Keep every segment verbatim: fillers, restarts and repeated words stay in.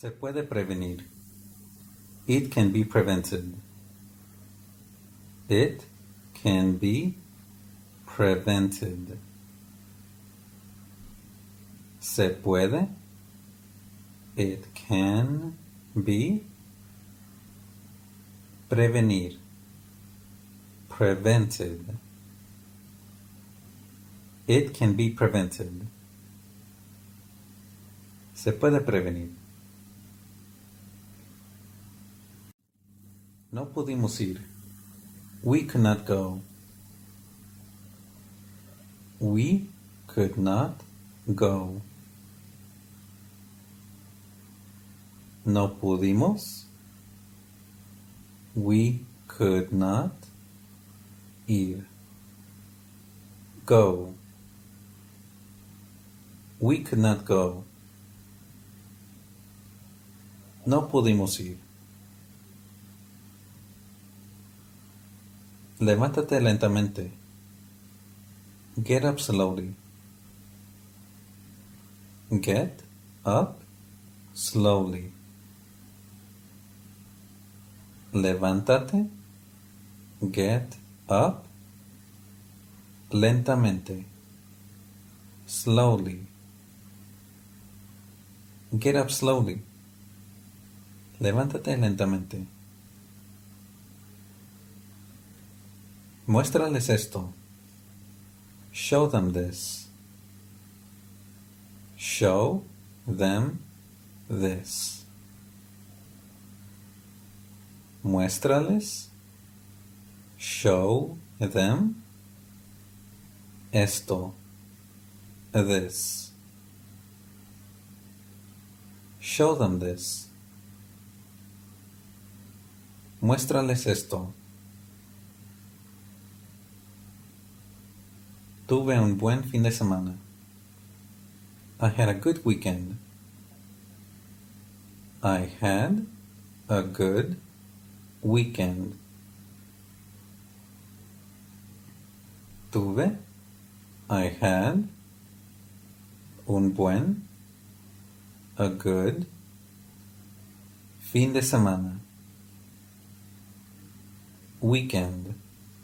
Se puede prevenir. It can be prevented. It can be prevented. Se puede. It can be. Prevenir. Prevented. It can be prevented. Se puede prevenir. No pudimos ir. We could not go. We could not go. No pudimos. We could not ir. Go. We could not go. No pudimos ir. Levántate lentamente. Get up slowly. Get up slowly. Levántate. Get up lentamente. Slowly. Get up slowly. Levántate lentamente. Muéstrales esto. Show them this. Show them this. Muéstrales. Show them esto. This. Show them this. Muéstrales esto. Tuve un buen fin de semana. I had a good weekend. I had a good weekend. Tuve. I had. Un buen. A good. Fin de semana. Weekend.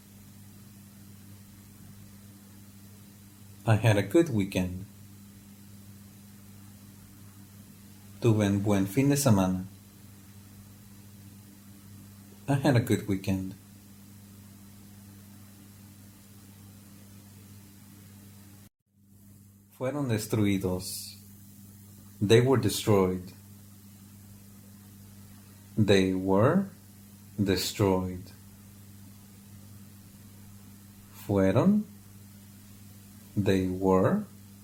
I had a good weekend. Tuve un buen fin de semana. I had a good weekend. Fueron destruidos. They were destroyed. They were destroyed. Fueron. They were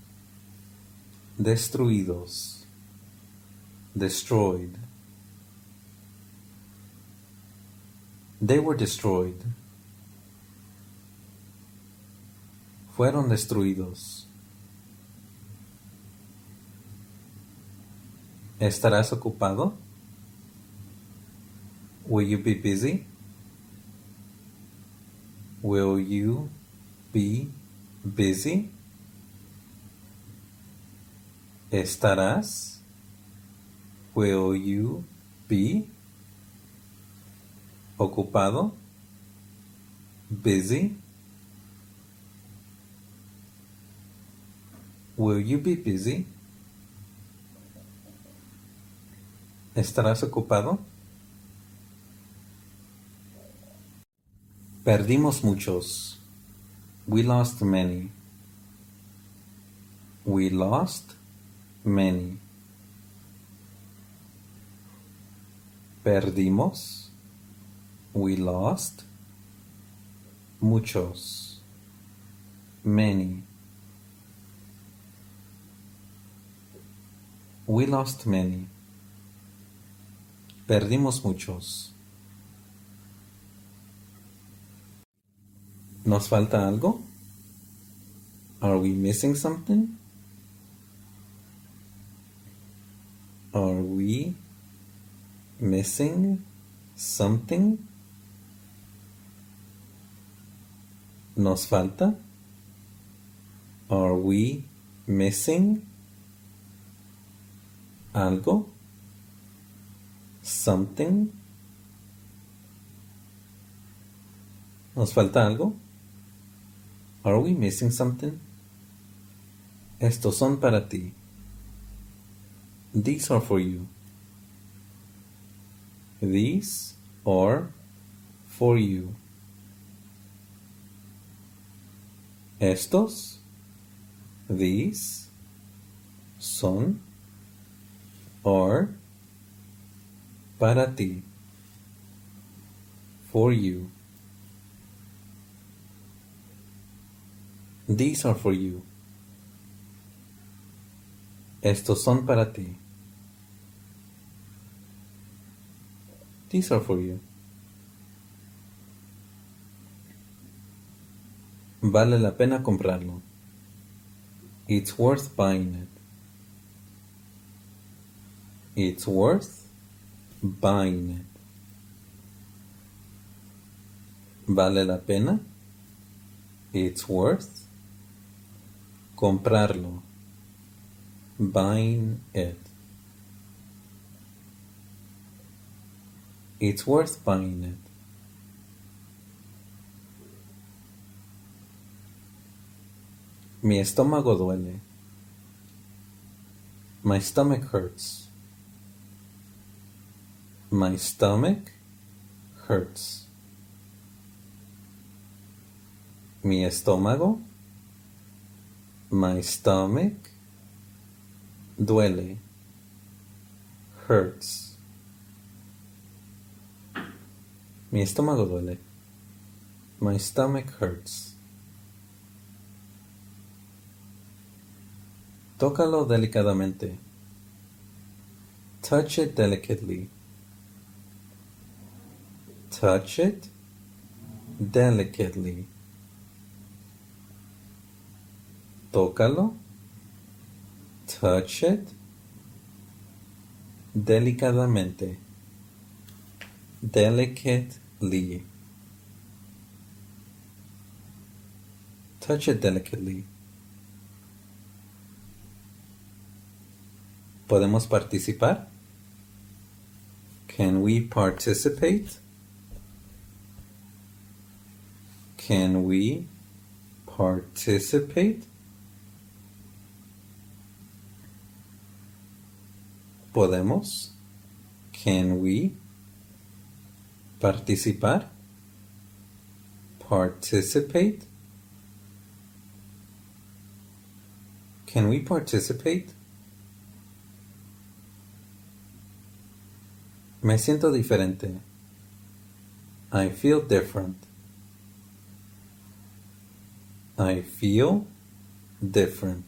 destruidos. Destroyed. They were destroyed. Fueron destruidos. ¿Estarás ocupado? Will you be busy? Will you be busy? ¿Estarás? Will you be ocupado? Busy? Will you be busy? ¿Estarás ocupado? Perdimos muchos. We lost many. We lost many. Perdimos. We lost. Muchos. Many. We lost many. Perdimos muchos. ¿Nos falta algo? Are we missing something? Are we missing something? ¿Nos falta? Are we missing algo? Something. ¿Nos falta algo? Are we missing something? Estos son para ti. These are for you. These are for you. Estos, these, son, are, para ti, for you. These are for you. Estos son para ti. These are for you. Vale la pena comprarlo. It's worth buying it. It's worth buying it. Vale la pena. It's worth comprarlo. Buying it. It's worth buying it. Mi estómago duele. My stomach hurts. My stomach hurts. Mi estómago. My stomach duele. Hurts. Mi estómago duele. My stomach hurts. Tócalo delicadamente. Touch it delicately. Touch it delicately. Tócalo. Touch it delicadamente. Delicately. Touch it delicately. ¿Podemos participar? Can we participate? Can we participate? ¿Podemos? Can we participar? Participate? Can we participate? Me siento diferente. I feel different. I feel different.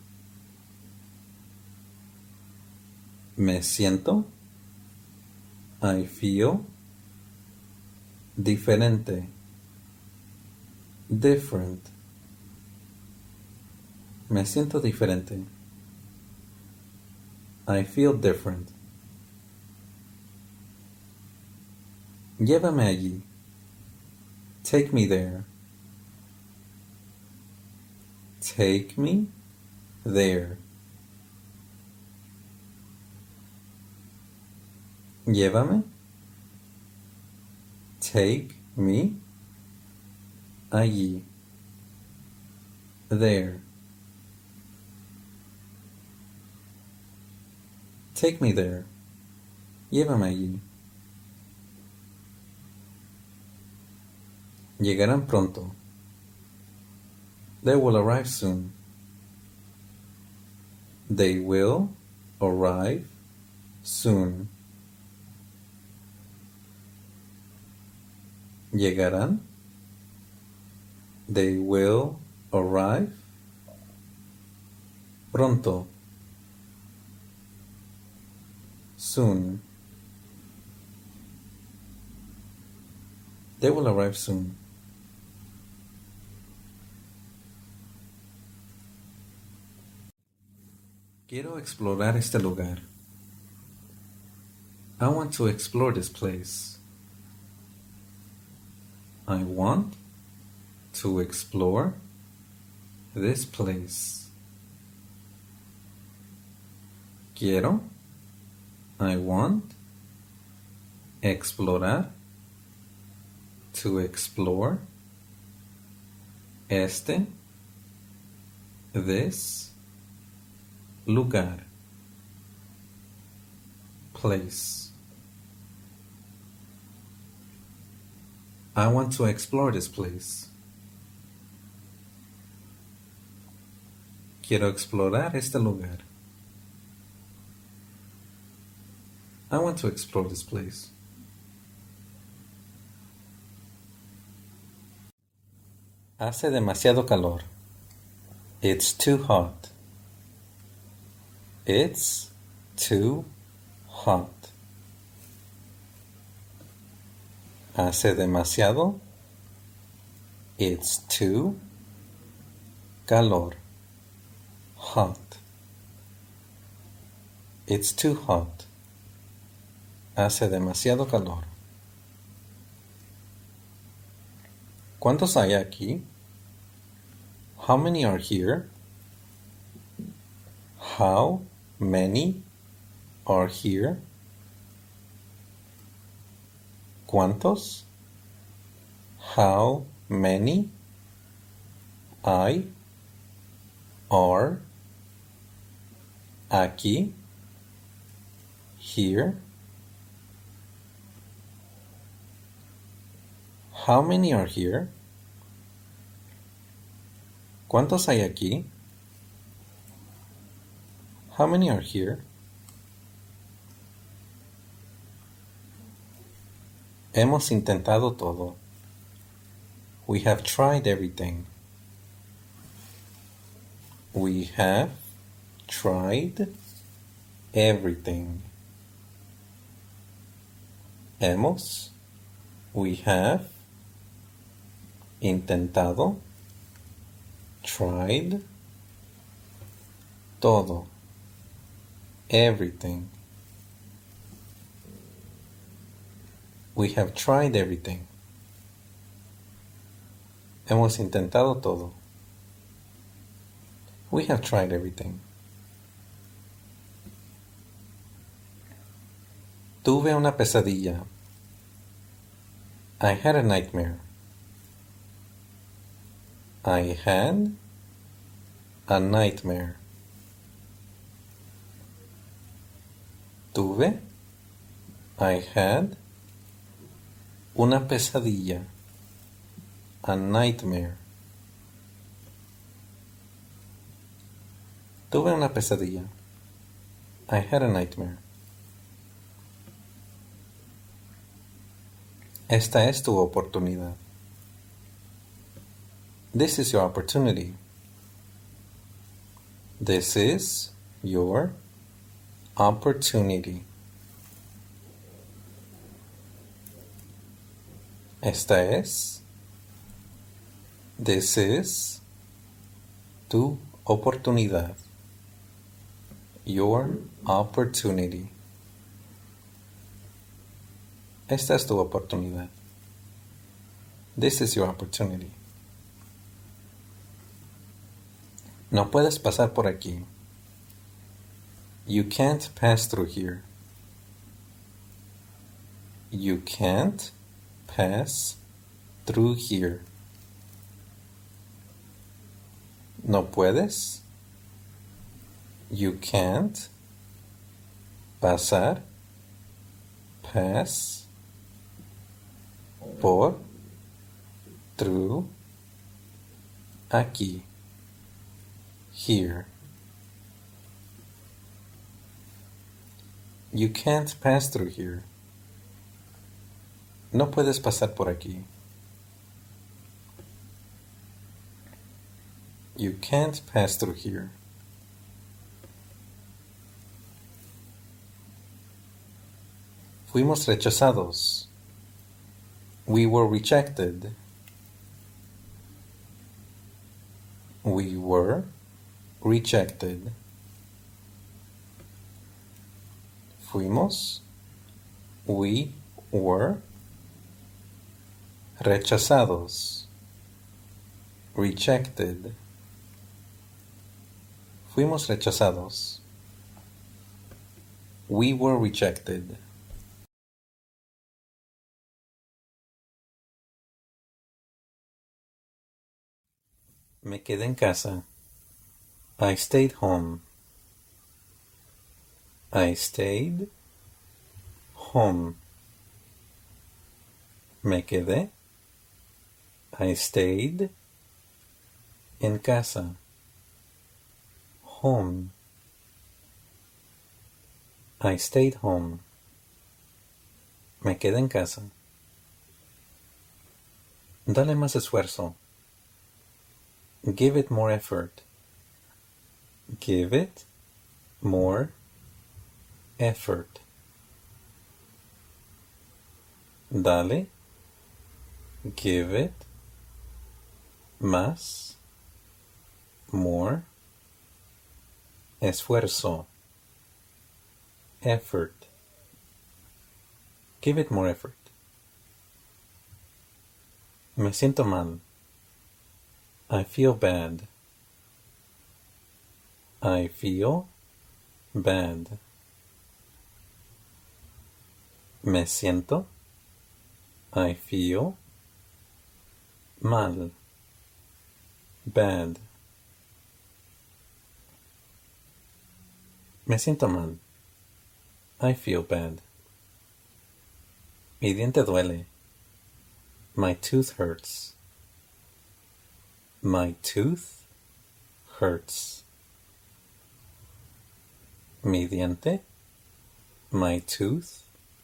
Me siento. I feel diferente. Different. Me siento diferente. I feel different. Llévame allí. Take me there. Take me there. Llévame. Take me allí. There. Take me there. Llévame allí. Llegarán pronto. They will arrive soon. They will arrive soon. Llegarán. They will arrive pronto. Soon. They will arrive soon. Quiero explorar este lugar. I want to explore this place. I want to explore this place. Quiero. I want. explorar, to explore, este, this, lugar, place. I want to explore this place. Quiero explorar este lugar. I want to explore this place. Hace demasiado calor. It's too hot. It's too hot. Hace demasiado. It's too calor. Hot. It's too hot. Hace demasiado calor. ¿Cuántos hay aquí? How many are here? How many are here? ¿Cuántos? How many hay are aquí? Here? How many are here? ¿Cuántos hay aquí? How many are here? Hemos intentado todo. We have tried everything. We have tried everything. Hemos, we have, intentado, tried, todo, everything. We have tried everything. Hemos intentado todo. We have tried everything. Tuve una pesadilla. I had a nightmare. I had a nightmare. Tuve, I had, una pesadilla, a nightmare. Tuve una pesadilla. I had a nightmare. Esta es tu oportunidad. This is your opportunity. This is your opportunity. Esta es. This is tu oportunidad. Your opportunity. Esta es tu oportunidad. This is your opportunity. No puedes pasar por aquí. You can't pass through here. You can't pass through here. No puedes. You can't pasar, pass, por, through, aquí, here. You can't pass through here. No puedes pasar por aquí. You can't pass through here. Fuimos rechazados. We were rejected. We were rejected. Fuimos. We were rechazados. Rejected. Fuimos rechazados. We were rejected. Me quedé en casa. I stayed home. I stayed home. Me quedé. I stayed en casa. Home. I stayed home. Me quedé en casa. Dale más esfuerzo. Give it more effort. Give it more effort. Dale. Give it. Más. More. Esfuerzo. Effort. Give it more effort. Me siento mal. I feel bad. I feel bad. Me siento. I feel mal. Bad. Me siento mal. I feel bad. Mi diente duele. My tooth hurts. My tooth hurts. Mi diente. My tooth.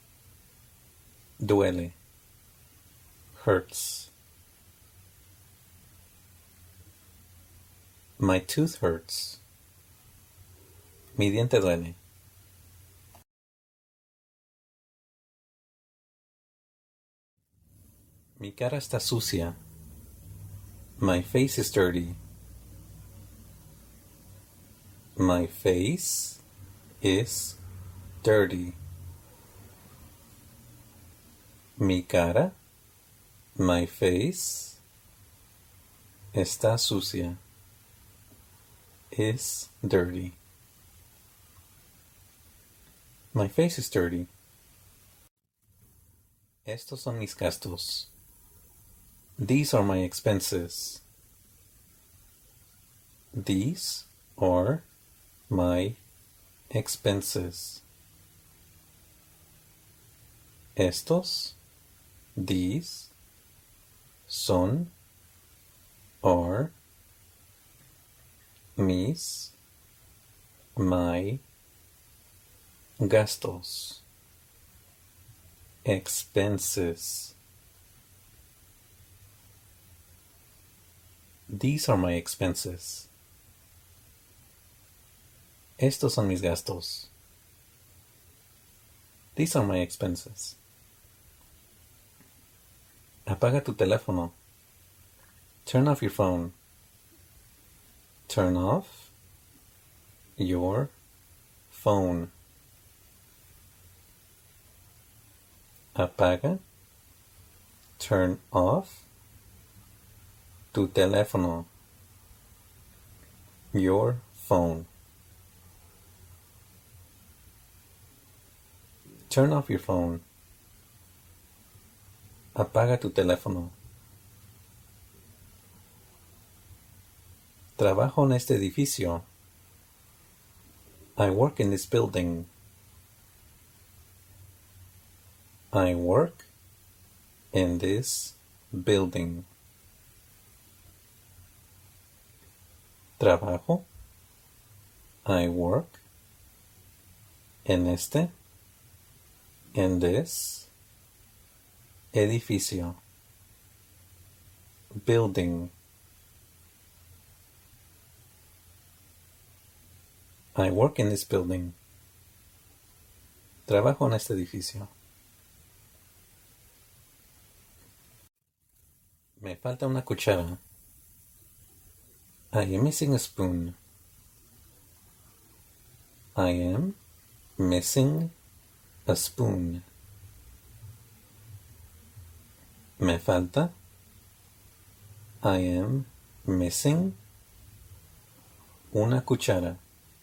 Duele. Hurts. My tooth hurts. Mi diente duele. Mi cara está sucia. My face is dirty. My face is dirty. Mi cara, my face, está sucia. Is dirty. My face is dirty. Estos son mis gastos. These are my expenses. These are my expenses. Estos, these, son, are, mis, my, gastos, expenses. These are my expenses. Estos son mis gastos. These are my expenses. Apaga tu teléfono. Turn off your phone. Turn off your phone. Apaga. Turn off tu teléfono. Your phone. Turn off your phone. Apaga tu teléfono. Trabajo en este edificio. I work in this building. I work in this building. Trabajo. I work en este. In this edificio. Building. I work in this building. Trabajo en este edificio. Me falta una cuchara. I am missing a spoon. I am missing a spoon. Me falta. I am missing una cuchara.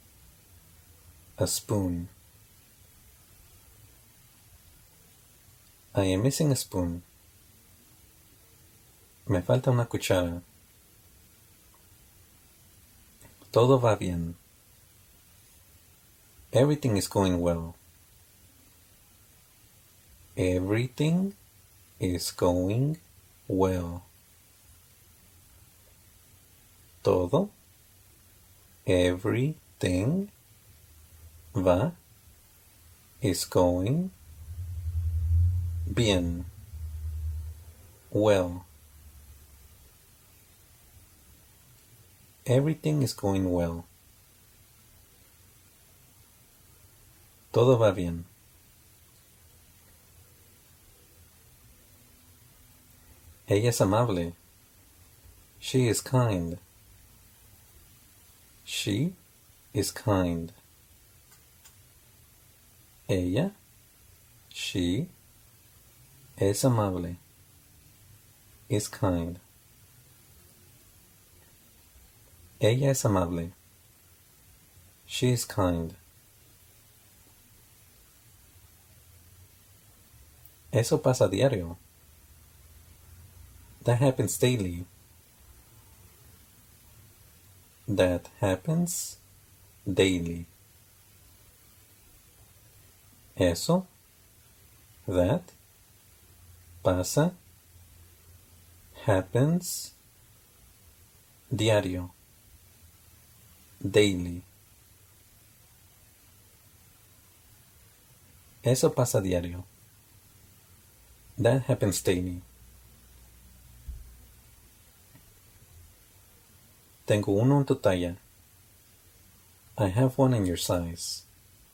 A spoon. I am missing a spoon. Me falta una cuchara. Todo va bien. Everything is going well. Everything is going well. Todo, everything, va, is going, bien, well. Everything is going well. Todo va bien. Ella es amable. She is kind. She is kind. Ella, she, es amable. Is kind. Ella es amable. She is kind. Eso pasa diario. That happens daily. That happens daily. Eso, that, pasa, happens, diario, daily. Eso pasa diario. That happens daily. Tengo uno en tu talla. I have one in your size.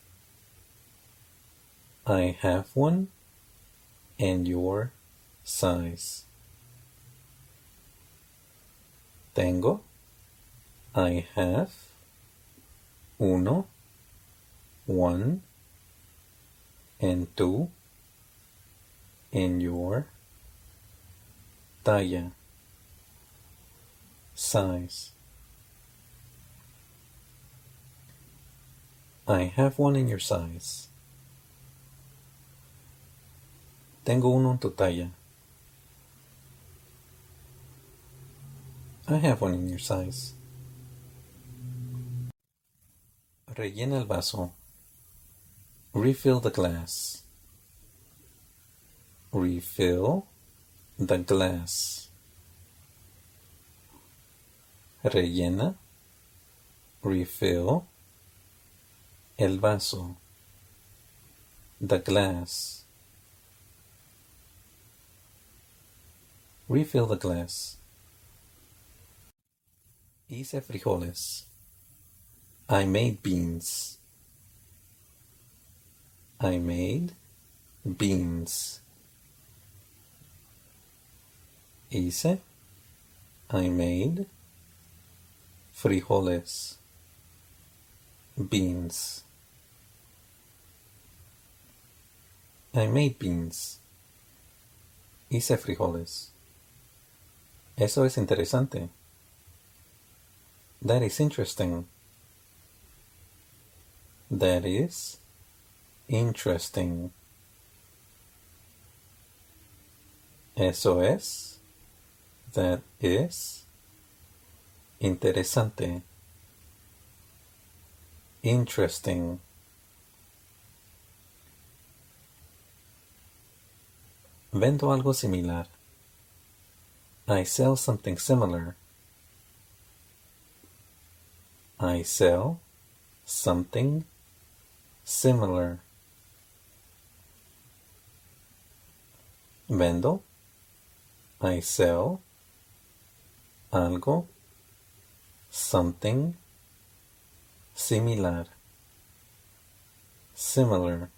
I have one in your size. Tengo, I have, uno, one, en tu, in your, talla, size. I have one in your size. Tengo uno en tu talla. I have one in your size. Rellena el vaso. Refill the glass. Refill the glass. Rellena. Refill. El vaso. The glass. Refill the glass. Hice frijoles. I made beans. I made beans. Hice. I made frijoles. Beans. I made beans. Hice frijoles. Eso es interesante. That is interesting. That is interesting. Eso es. That is interesante. Interesting. Vendo algo similar. I sell something similar. I sell something similar. Vendo. I sell algo, something similar. Similar.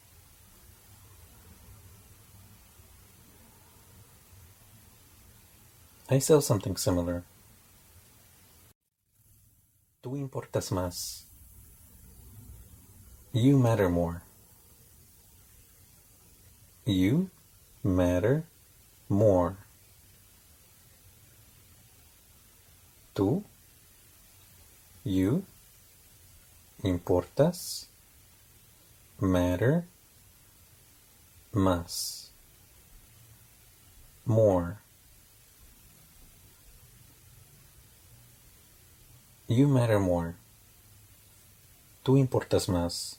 I sell something similar. Tú importas más. You matter more. You matter more. Tú, you, importas, matter, más, more. You matter more. Tú importas más.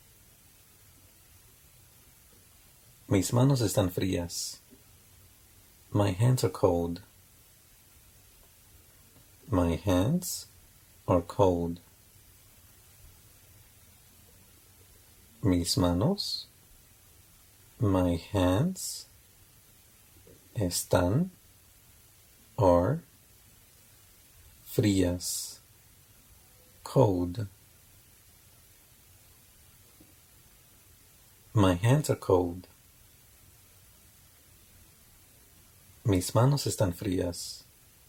Mis manos están frías. My hands are cold. My hands are cold. Mis manos, my hands, están, are, frías, cold. My hands are cold. Mis manos están frías.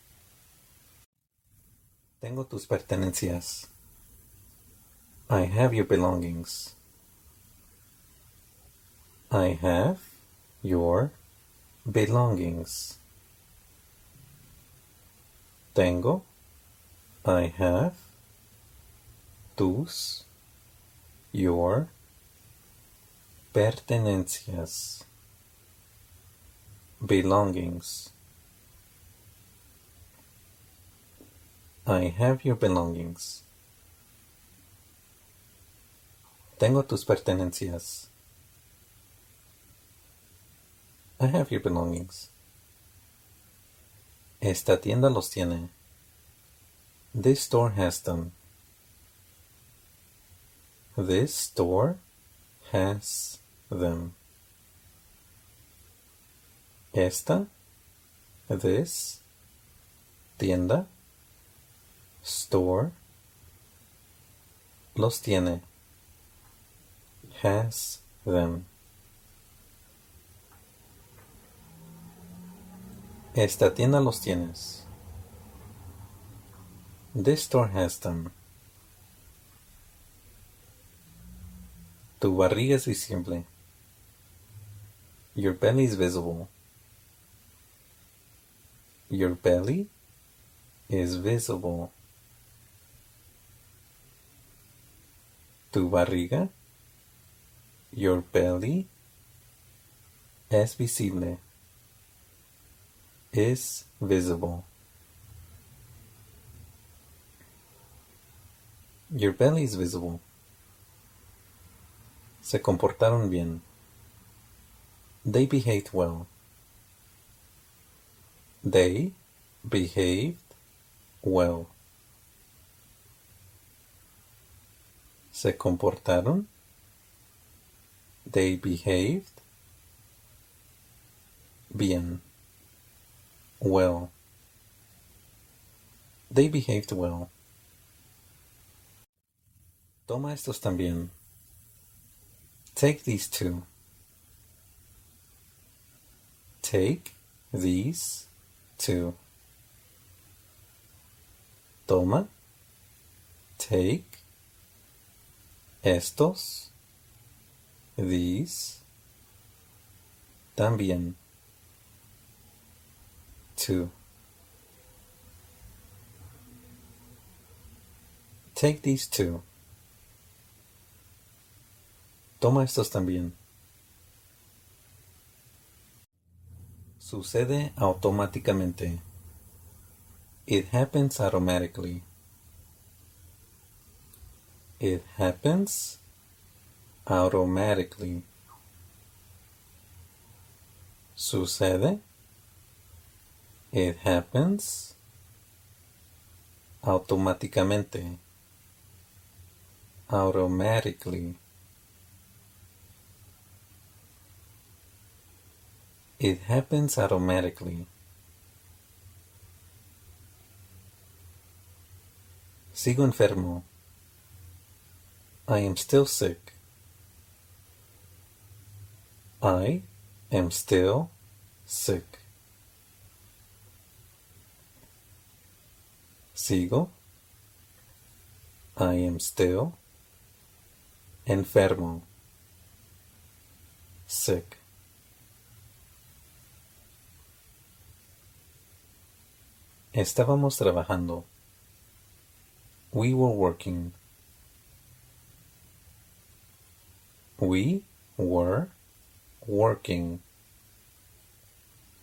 Tengo tus pertenencias. I have your belongings. I have your belongings. Tengo, I have, tus, your, pertenencias, belongings. I have your belongings. Tengo tus pertenencias. I have your belongings. Esta tienda los tiene. This store has them. This store has them. Esta, this, tienda, store, los tiene. Has them. Esta tienda los tienes. This store has them. Tu barriga es visible. Your belly is visible. Your belly is visible. Tu barriga, your belly, es visible. Is visible. Your belly is visible. Se comportaron bien. They behaved well. They behaved well. Se comportaron. They behaved bien. Well. They behaved well. Toma estos también. Take these two. Take these two. Toma. Take. Estos. These. También. Two. Take these two. Toma estos también. Sucede automáticamente. It happens automatically. It happens automatically. Sucede. It happens automáticamente. Automatically. It happens automatically. Sigo enfermo. I am still sick. I am still sick. Sigo. I am still enfermo. Sick. Estábamos trabajando. We were working. We were working.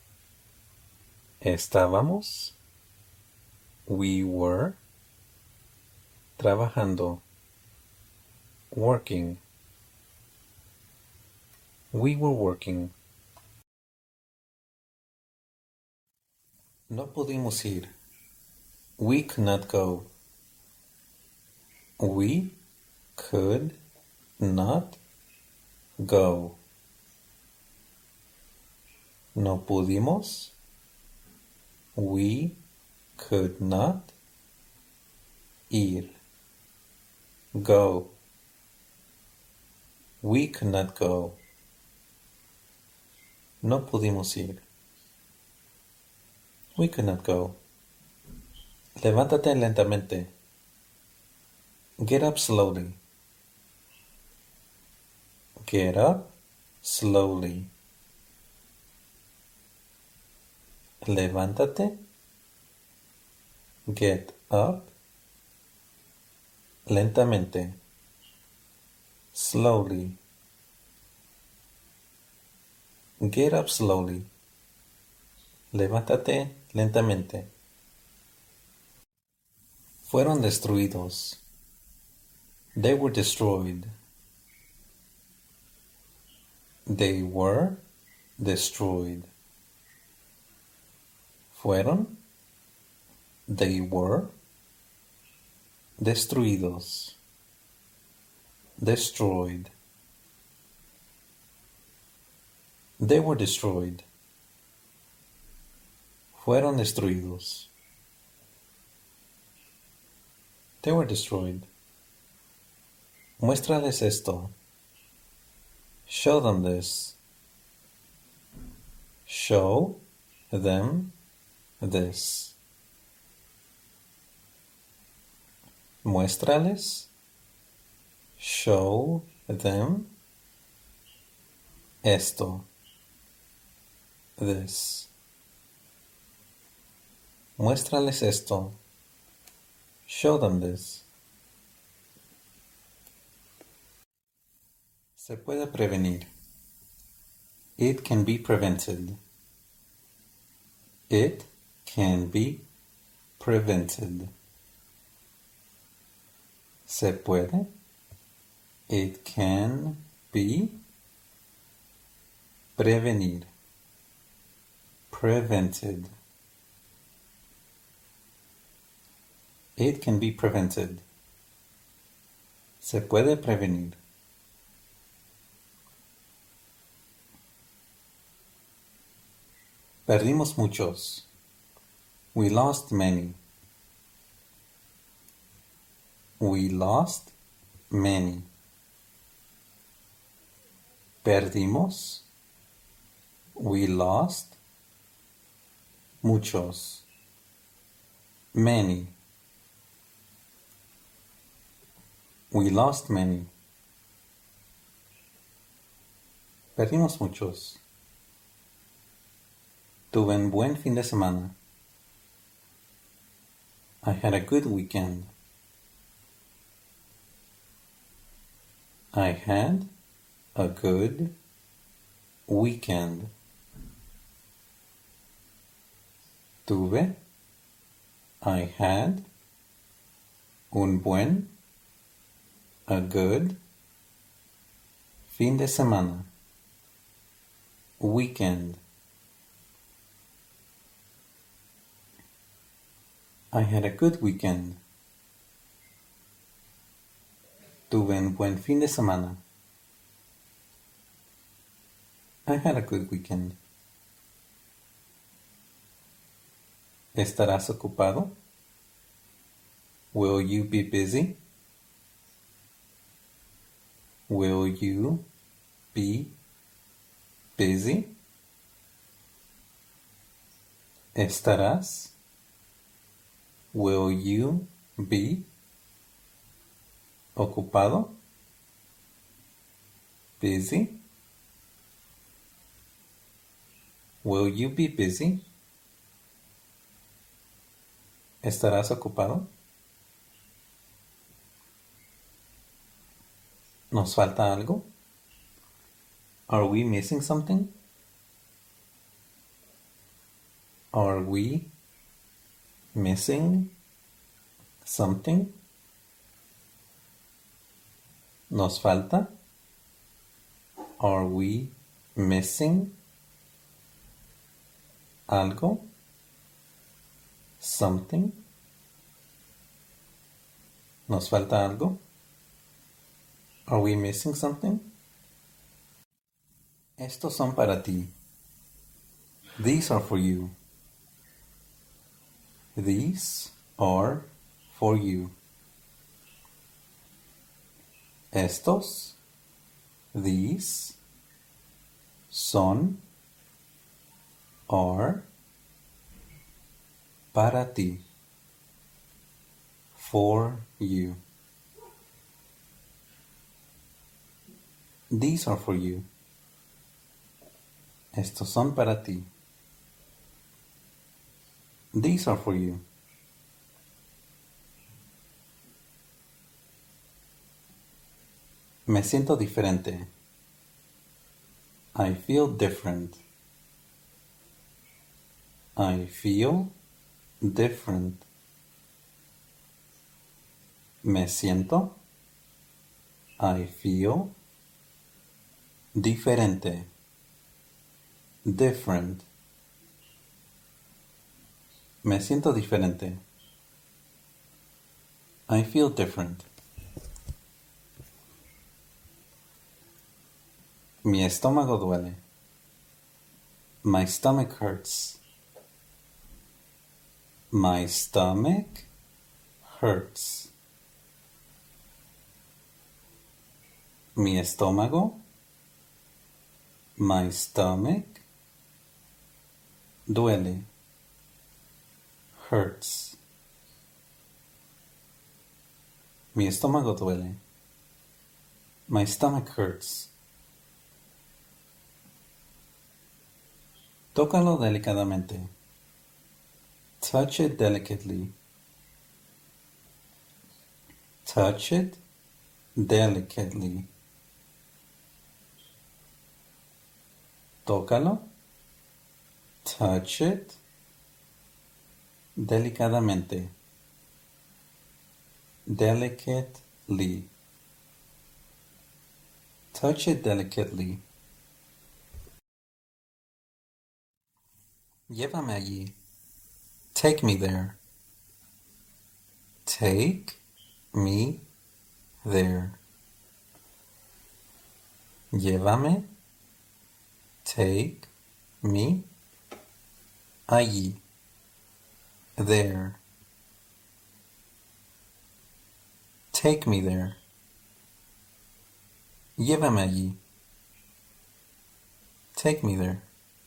Estábamos. We were. trabajando, working. We were working. No pudimos ir. We could not go. We could not go. No pudimos. We could not ir. Go. We could not go. No pudimos ir. We could not go. Levántate lentamente. Get up slowly. Get up slowly. Levántate. Get up lentamente. Slowly. Get up slowly. Levántate lentamente. Fueron destruidos. They were destroyed. They were destroyed. Fueron. They were destruidos. Destroyed. They were destroyed. Fueron destruidos. They were destroyed. Muéstrales esto. Show them this. Show them this. Muéstrales. Show them esto. This. Muéstrales esto. Show them this. Se puede prevenir. It can be prevented. It can be prevented. Se puede. It can be prevenir. Prevented. It can be prevented. Se puede prevenir. Perdimos muchos. We lost many. We lost many. Perdimos. We lost muchos. Many. We lost many. Perdimos muchos. Tuve un buen fin de semana. I had a good weekend. I had a good weekend. Tuve. I had. Un buen. A good. Fin de semana. Weekend. I had a good weekend. Tuve un buen fin de semana. I had a good weekend. ¿Estarás ocupado? Will you be busy? Will you be busy? ¿Estarás? Will you be ocupado? Busy? Will you be busy? ¿Estarás ocupado? ¿Nos falta algo? Are we missing something? Are we missing something? ¿Nos falta? Are we missing algo? Something. ¿Nos falta algo? Are we missing something? Estos son para ti. These are for you. These are for you. Estos, these, son, are, para ti, for you. These are for you. Estos son para ti. These are for you. Me siento diferente. I feel different. I feel different. Me siento. I feel diferente. Different. Me siento diferente. I feel different. Mi estómago duele. My stomach hurts. My stomach hurts. Mi estómago. My stomach duele. Hurts. Mi estómago duele. My stomach hurts. Tócalo delicadamente. Touch it delicately. Touch it delicately. Tócalo. Touch it delicadamente. Delicately. Touch it delicately. Llévame allí. Take me there. Take me there. Llévame. Take me allí. There. Take me there. Llévame allí. Take me there.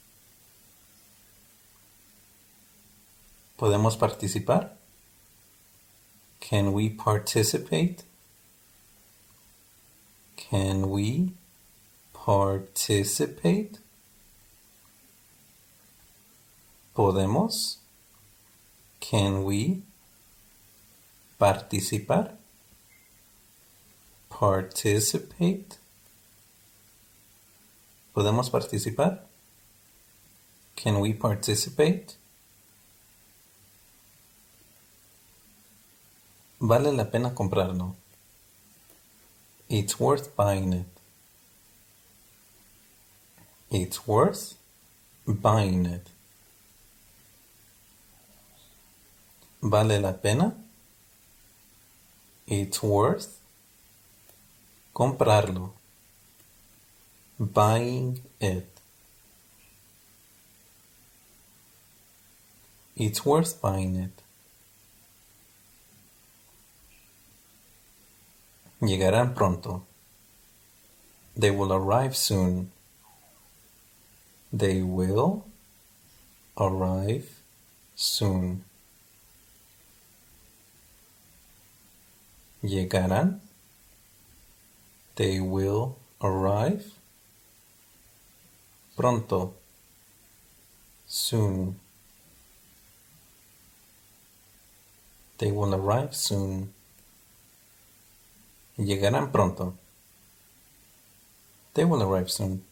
¿Podemos participar? Can we participate? Can we participate? ¿Podemos? Can we participar? Participate. ¿Podemos participar? Can we participate? Vale la pena comprarlo. It's worth buying it. It's worth buying it. Vale la pena. It's worth comprarlo. Buying it. It's worth buying it. Llegarán pronto. They will arrive soon. They will arrive soon. Llegarán. They will arrive pronto. Soon. They will arrive soon. Llegarán pronto. They will arrive soon.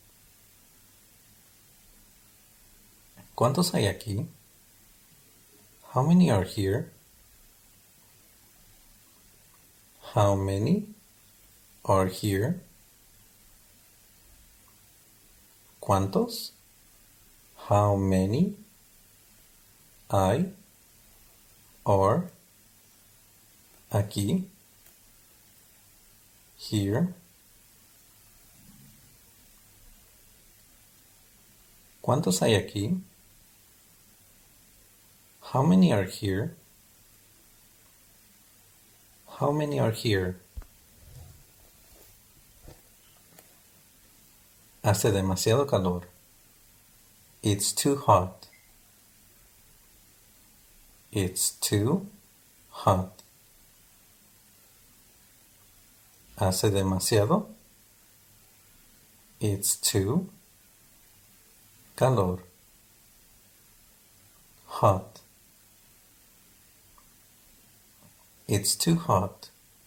¿Cuántos hay aquí? How many are here? How many are here? ¿Cuántos? How many? Hay, are, aquí, here. ¿Cuántos hay aquí? How many are here? How many are here? Hace demasiado calor. It's too hot. It's too hot. Hace demasiado. It's too calor. Hot. It's too hot.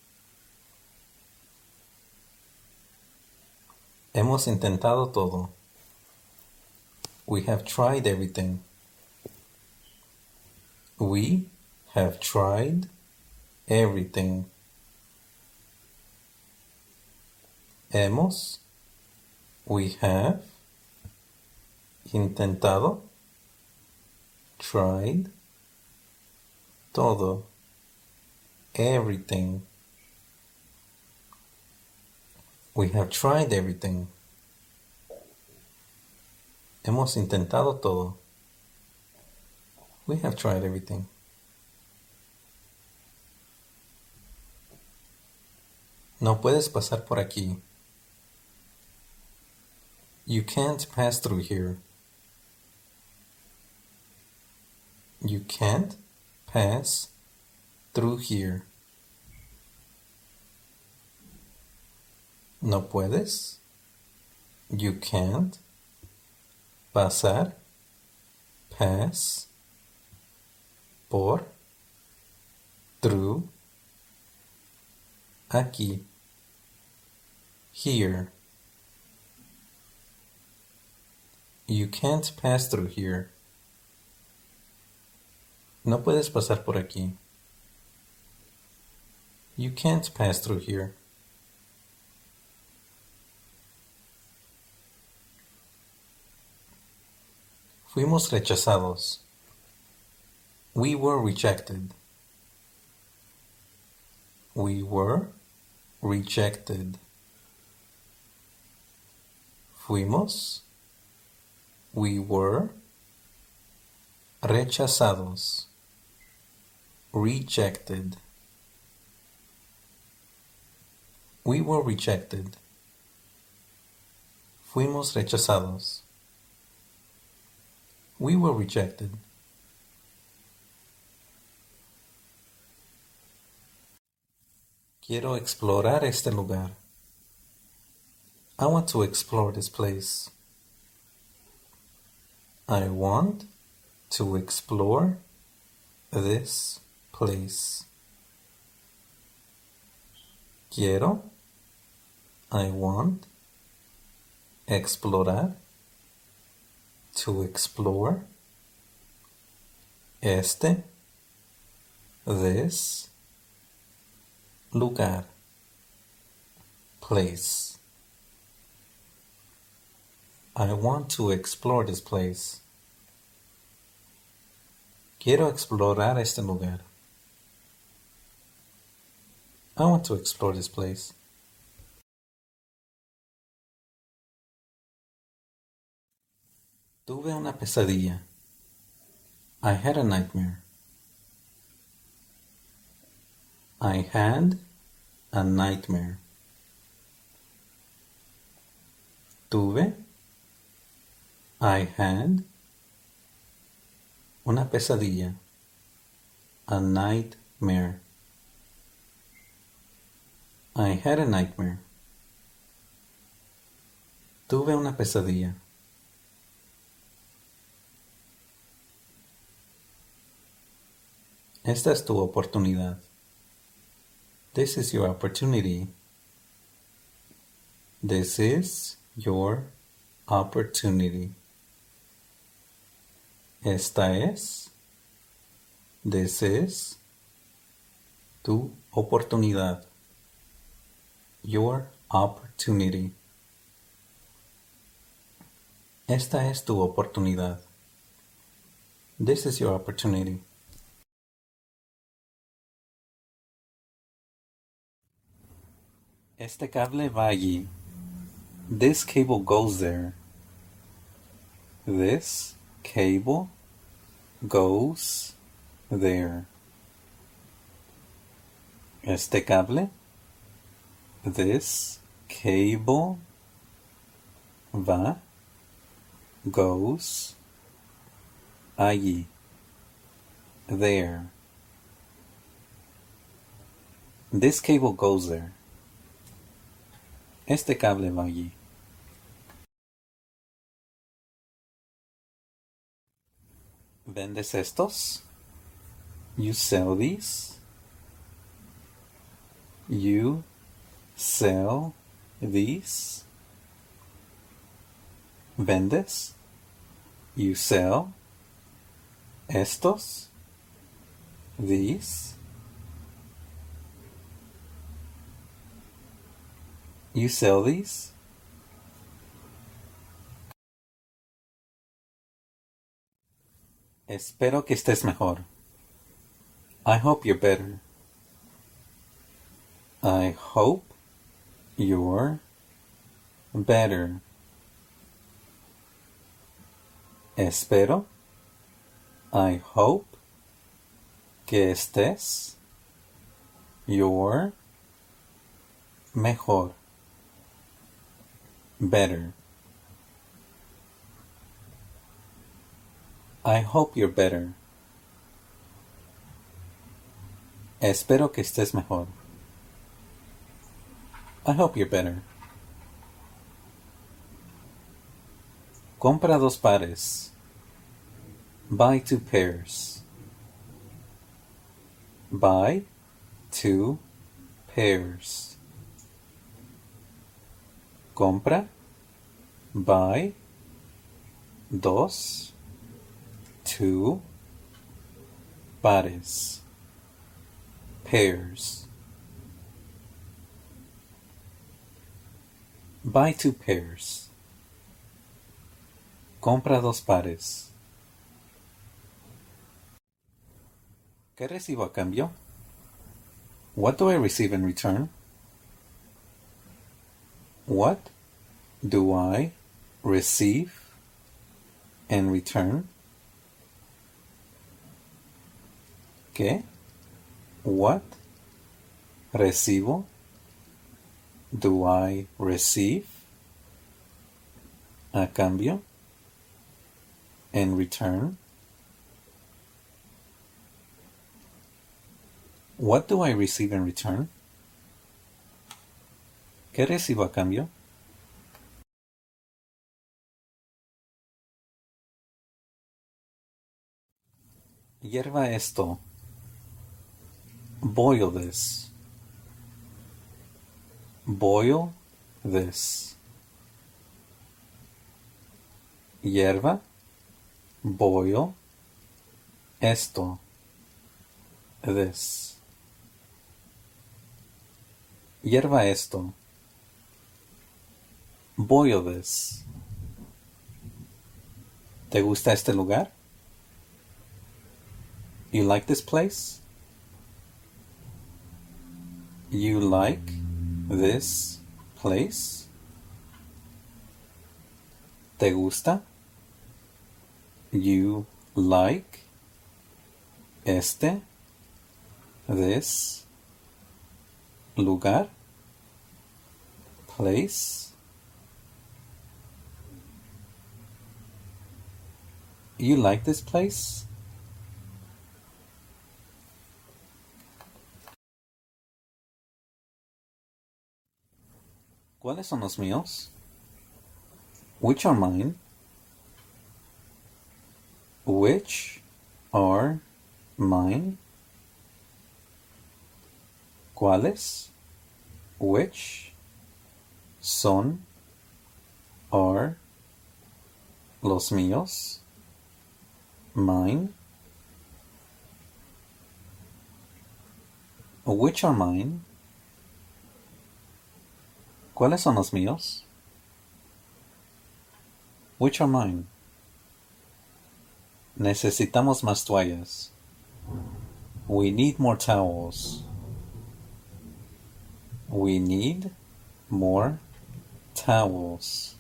Hemos intentado todo. We have tried everything. We have tried everything. Hemos, we have, intentado, tried, todo, everything. We have tried everything. Hemos intentado todo. We have tried everything. No puedes pasar por aquí. You can't pass through here. You can't pass through here. No puedes. You can't. Pasar. Pass. Por. Through. Aquí. Here. You can't pass through here. No puedes pasar por aquí. You can't pass through here. Fuimos rechazados. We were rejected. We were rejected. Fuimos. We were rechazados. Rejected. We were rejected. Fuimos rechazados. We were rejected. Quiero explorar este lugar. I want to explore this place. I want to explore this place. Quiero, I want, explorar, to explore, este, this, lugar, place. I want to explore this place. Quiero explorar este lugar. I want to explore this place. Tuve una pesadilla. I had a nightmare. I had a nightmare. Tuve, I had, una pesadilla. A nightmare. I had a nightmare. Tuve una pesadilla. Esta es tu oportunidad. This is your opportunity. This is your opportunity. Esta es, this is, tu oportunidad. Your opportunity. Esta es tu oportunidad. This is your opportunity. Este cable va allí. This cable goes there. This cable goes there. Este cable. This cable va, goes, allí, there. This cable goes there. Este cable va allí. ¿Vendes estos? You sell these? You sell these? ¿Vendes? You sell estos? These? You sell these? Espero que estés mejor. I hope you're better. I hope you're better. Espero. I hope que estés. You're mejor. Better. I hope you're better. Espero que estés mejor. I hope you're better. Compra dos pares. Buy two pairs. Buy two pairs. Compra. Buy. Dos. Two. Pares. Pairs. Buy two pairs. Compra dos pares. ¿Qué recibo a cambio? What do I receive in return? What do I receive in return? ¿Qué? What recibo? Do I receive a cambio? In return? What do I receive in return? ¿Qué recibo a cambio? Hierva esto. Boil this. Boil this. Hierva. Boil. Esto. This. Hierva esto. Boil this. ¿Te gusta este lugar? You like this place? You like this place? ¿Te gusta? You like este, this, lugar, place? You like this place? ¿Cuáles son los míos? Which are mine? Which are mine? ¿Cuáles? Which son, are, los míos? Mine? Which are mine? ¿Cuáles son los míos? Which are mine? Necesitamos más toallas. We need more towels. We need more towels.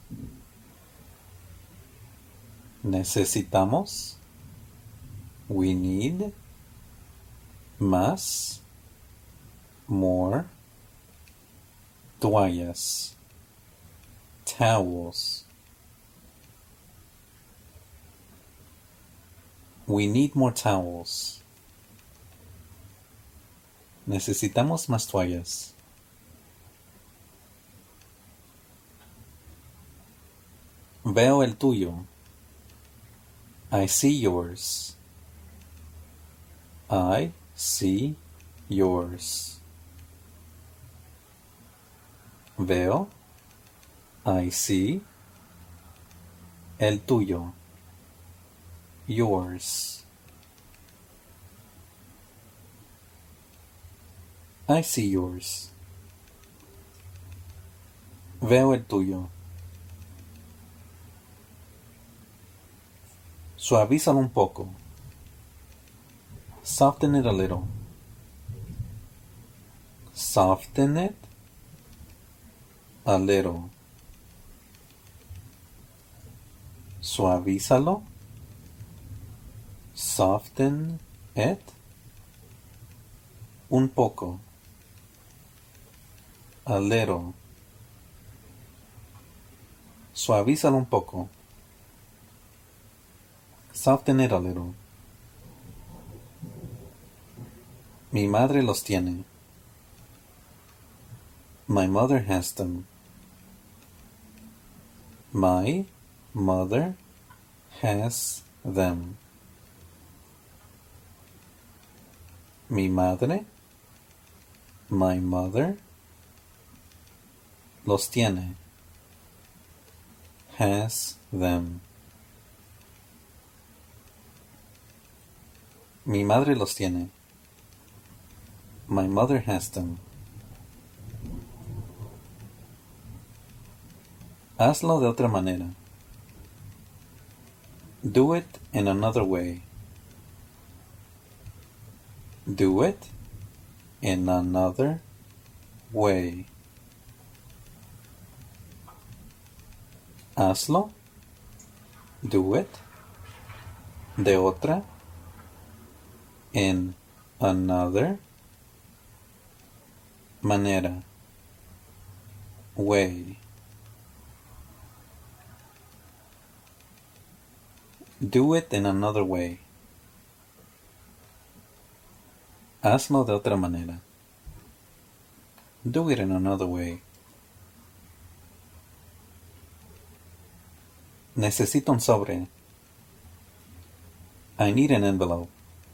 Necesitamos. We need. Más. More. Toallas. Towels. We need more towels. Necesitamos más toallas. Veo el tuyo. I see yours. I see yours. Veo. I see. El tuyo. Yours. I see yours. Veo el tuyo. Suavízalo un poco. Soften it a little. Soften it a little. Suavízalo. Soften it un poco. A little. Suavízalo un poco. Soften it a little. Mi madre los tiene. My mother has them. My mother has them. Mi madre. My mother. Los tiene. Has them. Mi madre los tiene. My mother has them. Hazlo de otra manera. Do it in another way. Do it in another way. Hazlo. Do it. De otra. In another manera. Way. Do it in another way. Hazlo de otra manera. Do it in another way. Necesito un sobre. I need an envelope.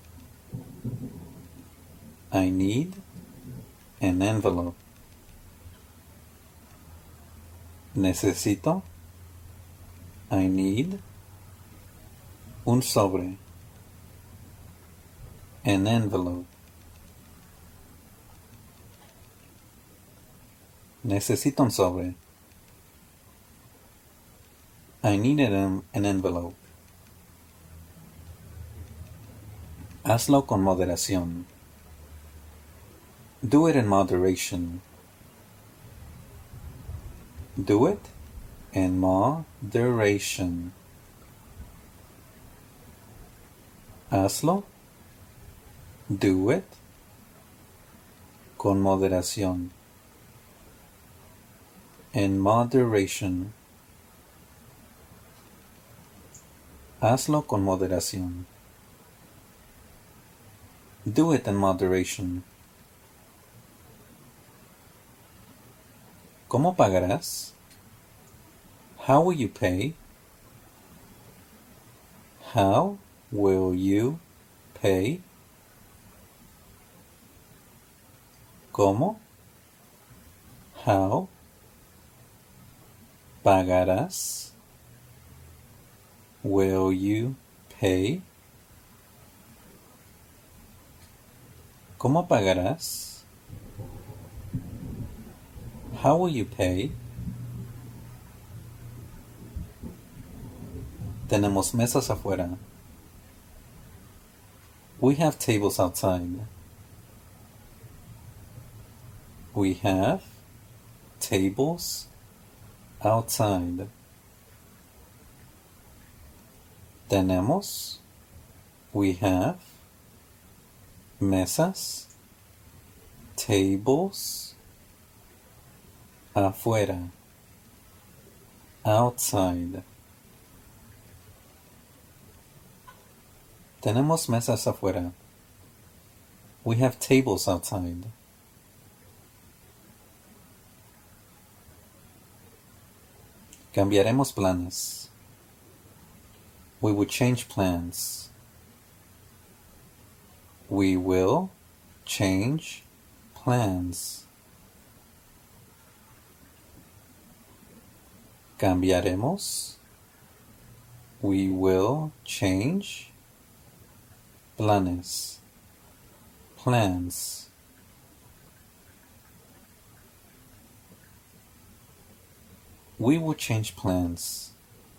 I need an envelope. Necesito. I need. Un sobre. An envelope. Necesito un sobre. I need an, an envelope. Hazlo con moderación. Do it in moderation. Do it in moderation. Hazlo. Do it con moderación. In moderation. Hazlo con moderación. Do it in moderation. ¿Cómo pagarás? How will you pay? How will you pay? ¿Cómo? How? ¿Pagarás? Will you pay? ¿Cómo pagarás? How will you pay? Tenemos mesas afuera. We have tables outside. We have tables outside. Tenemos, we have, mesas, tables, afuera, outside. Tenemos mesas afuera. We have tables outside. Cambiaremos planes. We would change plans. We will change plans. Cambiaremos. We will change planes. Plans. We will change plans.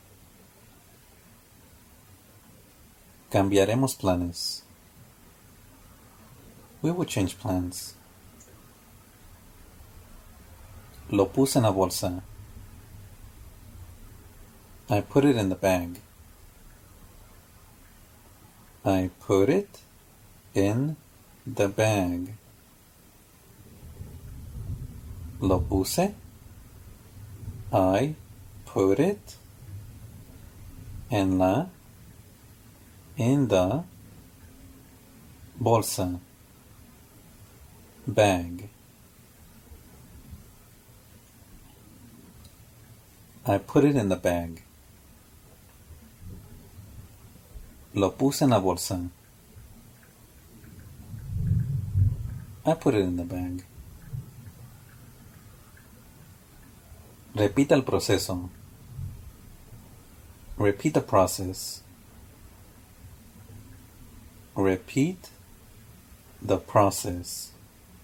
Cambiaremos planes. We will change plans. Lo puse en la bolsa. I put it in the bag. I put it in the bag. Lo puse. I put it en la, in the bolsa, bag. I put it in the bag. Lo puse en la bolsa. I put it in the bag. Repita el proceso. Repeat the process. Repeat the process.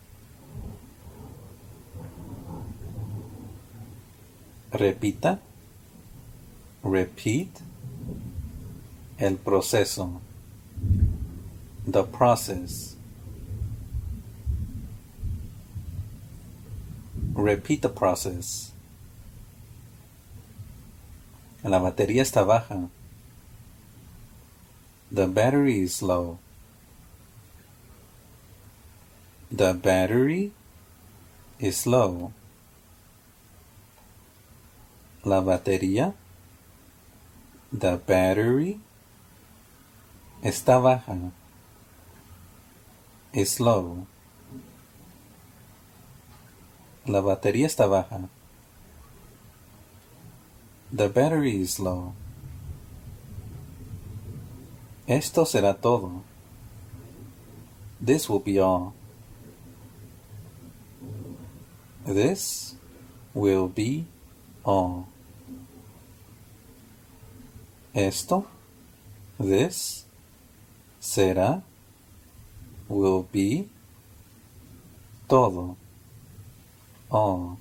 Repita. Repeat el proceso. The process. Repeat the process. La batería está baja. The battery is low. The battery is low. La batería. The battery está baja. Is low. La batería está baja. The battery is low. Esto será todo. This will be all. This will be all. Esto, this, será, will be, todo, all.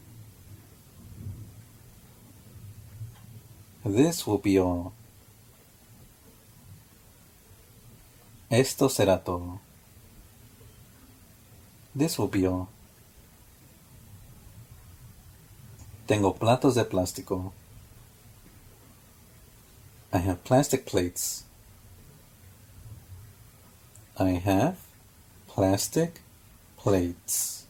This will be all. Esto será todo. This will be all. Tengo platos de plástico. I have plastic plates. I have plastic plates.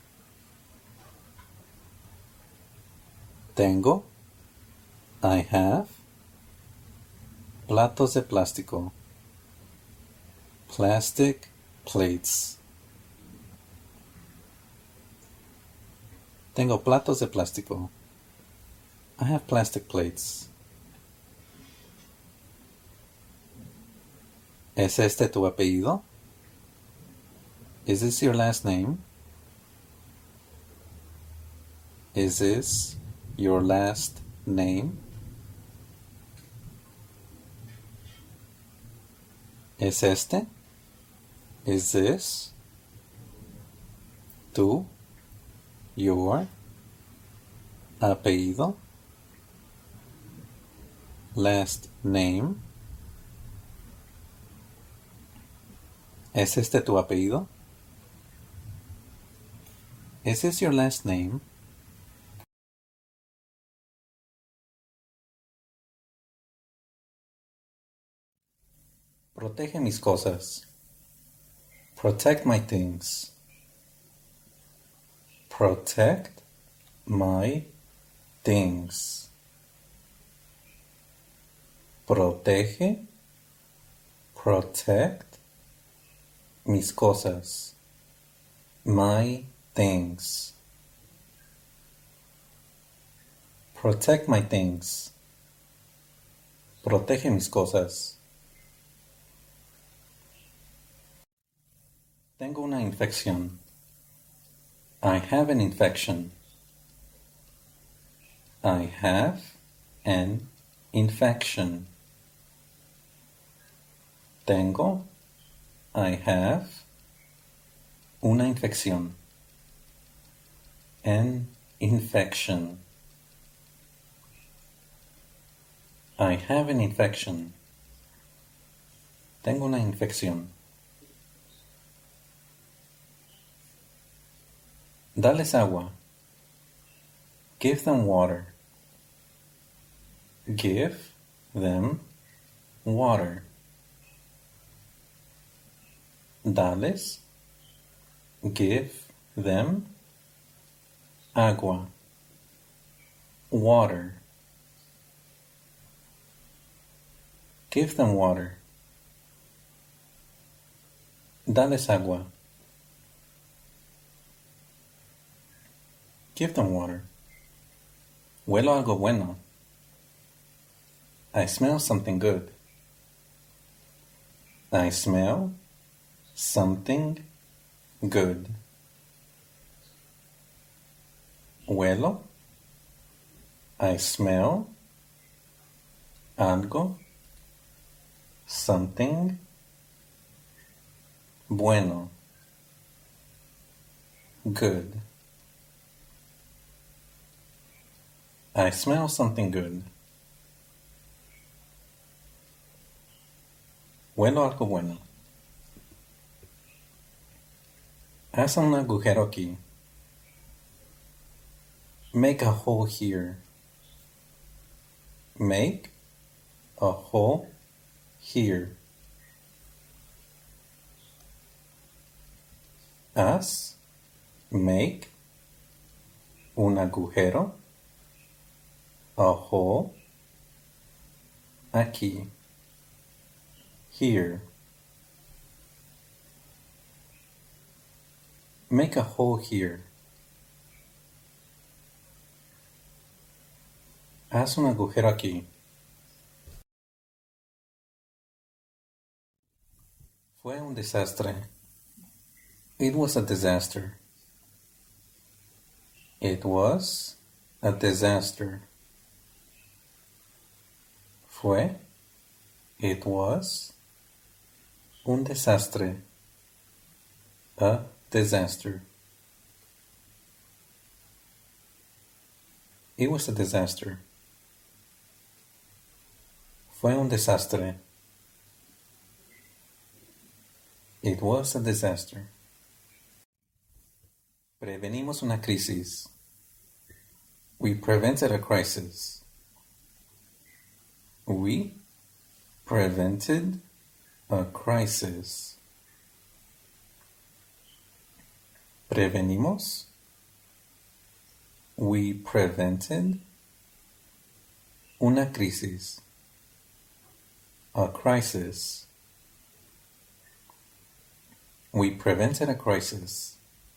Tengo. I have platos de plástico. Plastic plates. Tengo platos de plástico. I have plastic plates. ¿Es este tu apellido? Is this your last name? Is this your last name? ¿Es este? Is this tu, your Apellido. Last name. ¿Es este tu apellido? Is this your last name? Protege mis cosas. Protect my things. Protect my things. Protege. Protect mis cosas. My things. Protect my things. Protege mis cosas. Tengo una infección. I have an infection. I have an infection. Tengo. I have. Una infección. An infection. I have an infection. Tengo una infección. Dales agua. Give them water. Give them water. Dales. Give them agua. Water. Give them water. Dales agua. Give them water. Huelo algo bueno. I smell something good. I smell something good. Huelo. I smell algo. Something bueno. Good. I smell something good. Huelo algo bueno. Haz un agujero aquí. Make a hole here. Make a hole here. Haz, make, un agujero, a hole, aquí, here. Make a hole here. Haz un agujero aquí. Fue un desastre. It was a disaster. It was a disaster. Fue. It was. Un desastre. A disaster. It was a disaster. Fue un desastre. It was a disaster. Prevenimos una crisis. We prevented a crisis. We prevented a crisis. Prevenimos. We prevented una crisis. A crisis. We prevented a crisis.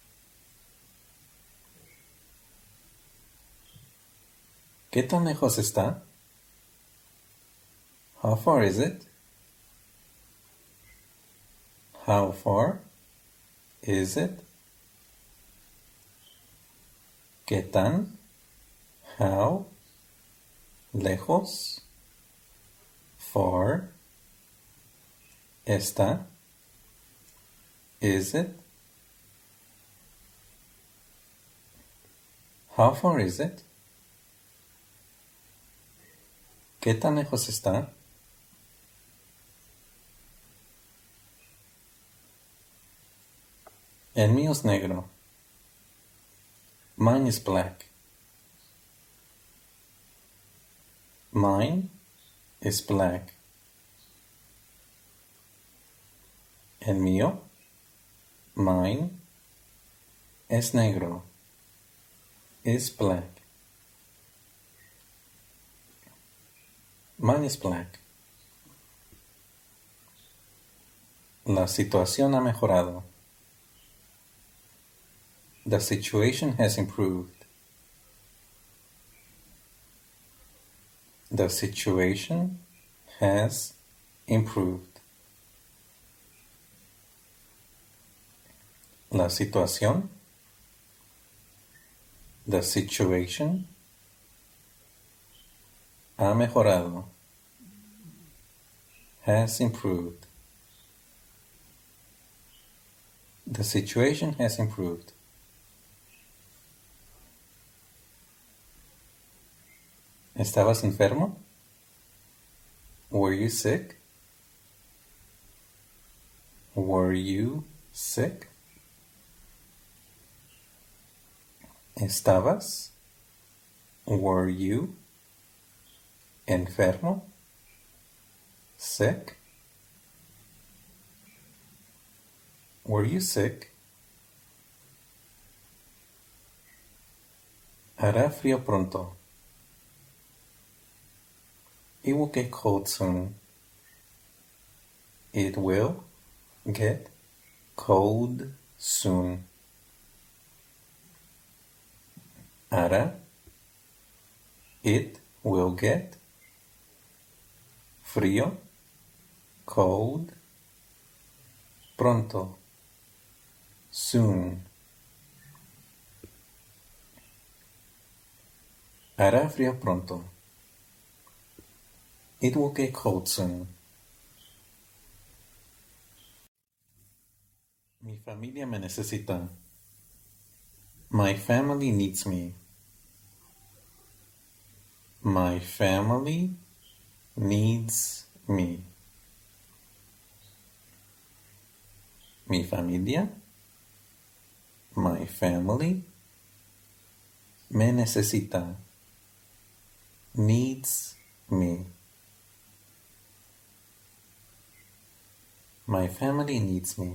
¿Qué tan lejos está? How far is it? How far is it? ¿Qué tan? How? Lejos? Far? Está? Is it? How far is it? ¿Qué tan lejos está? El mío es negro. Mine is black. Mine is black. El mío, mine, es negro. Is black. Mine is black. La situación ha mejorado. The situation has improved. The situation has improved. La situación. The situation ha mejorado. Has improved. The situation has improved. ¿Estabas enfermo? Were you sick? Were you sick? ¿Estabas? Were you enfermo? Sick? Were you sick? Hará frío pronto. It will get cold soon. It will get cold soon. Hará. It will get frío, cold, pronto, soon. Hará frío pronto. It will get cold soon. Mi familia me necesita. My family needs me. My family needs me. Mi familia, my family, me necesita. Needs me. My family needs me.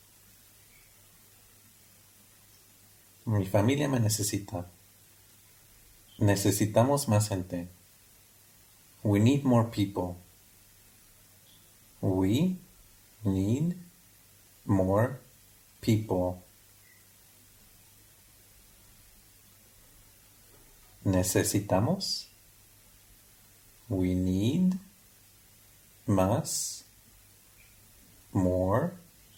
Mi familia me necesita. Necesitamos más gente. We need more people. We need more people. Necesitamos. We need más, more,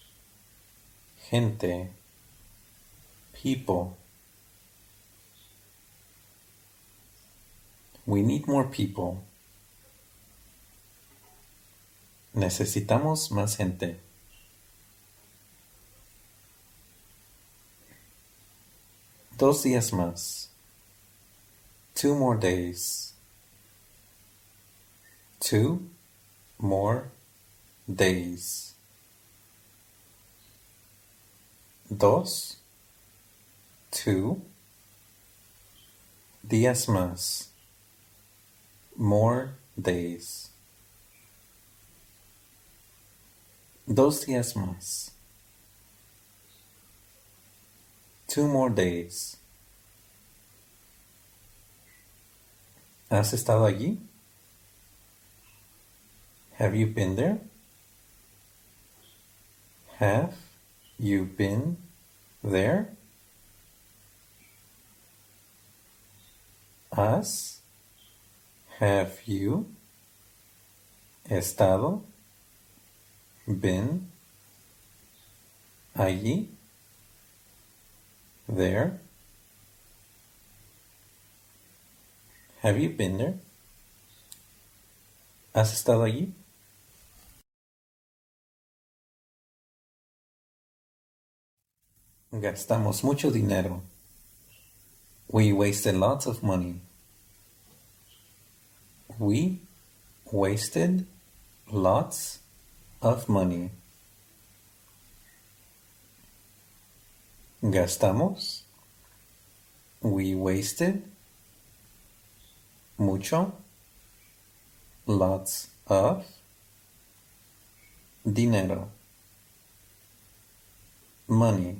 gente, people. We need more people. Necesitamos más gente. Dos días más. Two more days. Two more days. Dos. Two. Días más. More days. Dos días más. Two more days. ¿Has estado allí? Have you been there? Have you been there? ¿Has? Have you estado? Been? Allí? There? Have you been there? ¿Has estado allí? Gastamos mucho dinero. We wasted lots of money. We wasted lots of money. Gastamos. We wasted mucho, lots of dinero, money.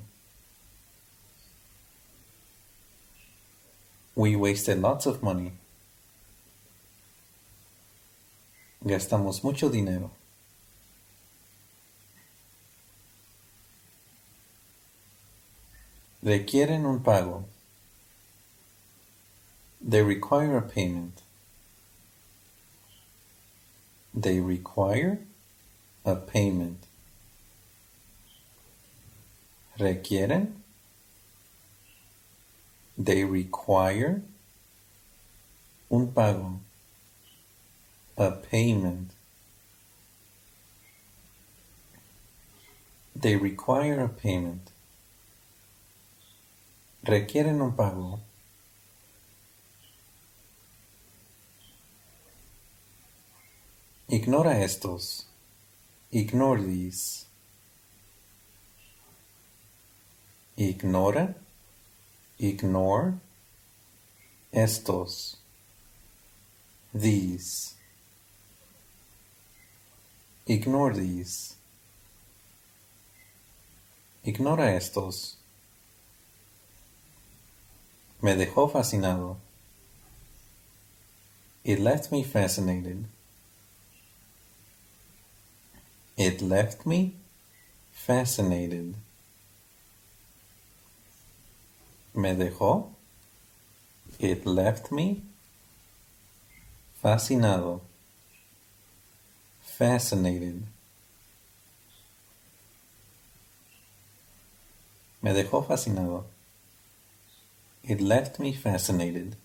We wasted lots of money. Gastamos mucho dinero. Requieren un pago. They require a payment. They require a payment. Requieren. They require un pago. A payment. They require a payment. Requieren un pago. Ignora estos. Ignore these. Ignora. Ignore. Estos. These. Ignore these. Ignora estos. Me dejó fascinado. It left me fascinated. It left me fascinated. Me dejó. It left me fascinado. Fascinated. Me dejó fascinado. It left me fascinated.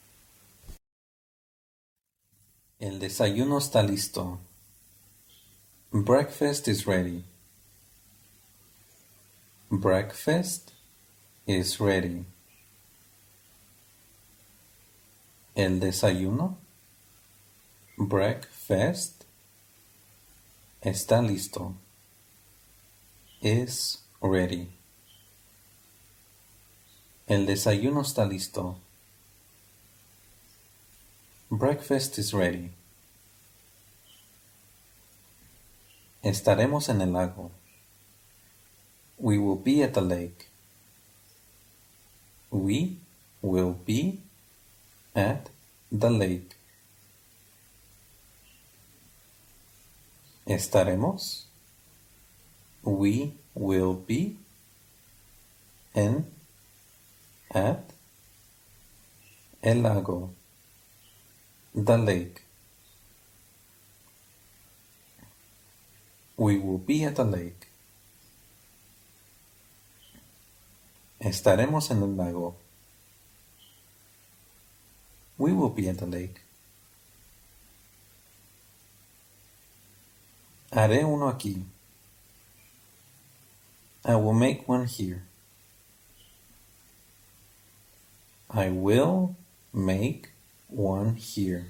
El desayuno está listo. Breakfast is ready. Breakfast is ready. El desayuno. Breakfast está listo. Is ready. El desayuno está listo. Breakfast is ready. Estaremos en el lago. We will be at the lake. We will be at the lake. Estaremos. We will be en at el lago. The lake. We will be at the lake. Estaremos en el lago. We will be at the lake. Haré uno aquí. I will make one here. I will make one here.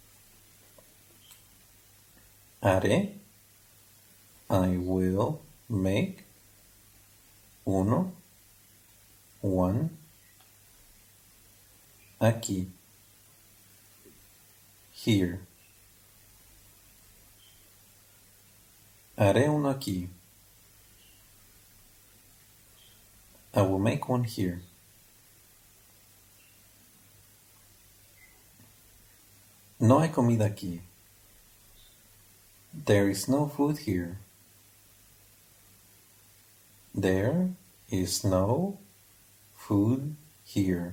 Haré. I will make uno, one, aquí, here. Haré uno aquí. I will make one here. No hay comida aquí. There is no food here. There is no food here.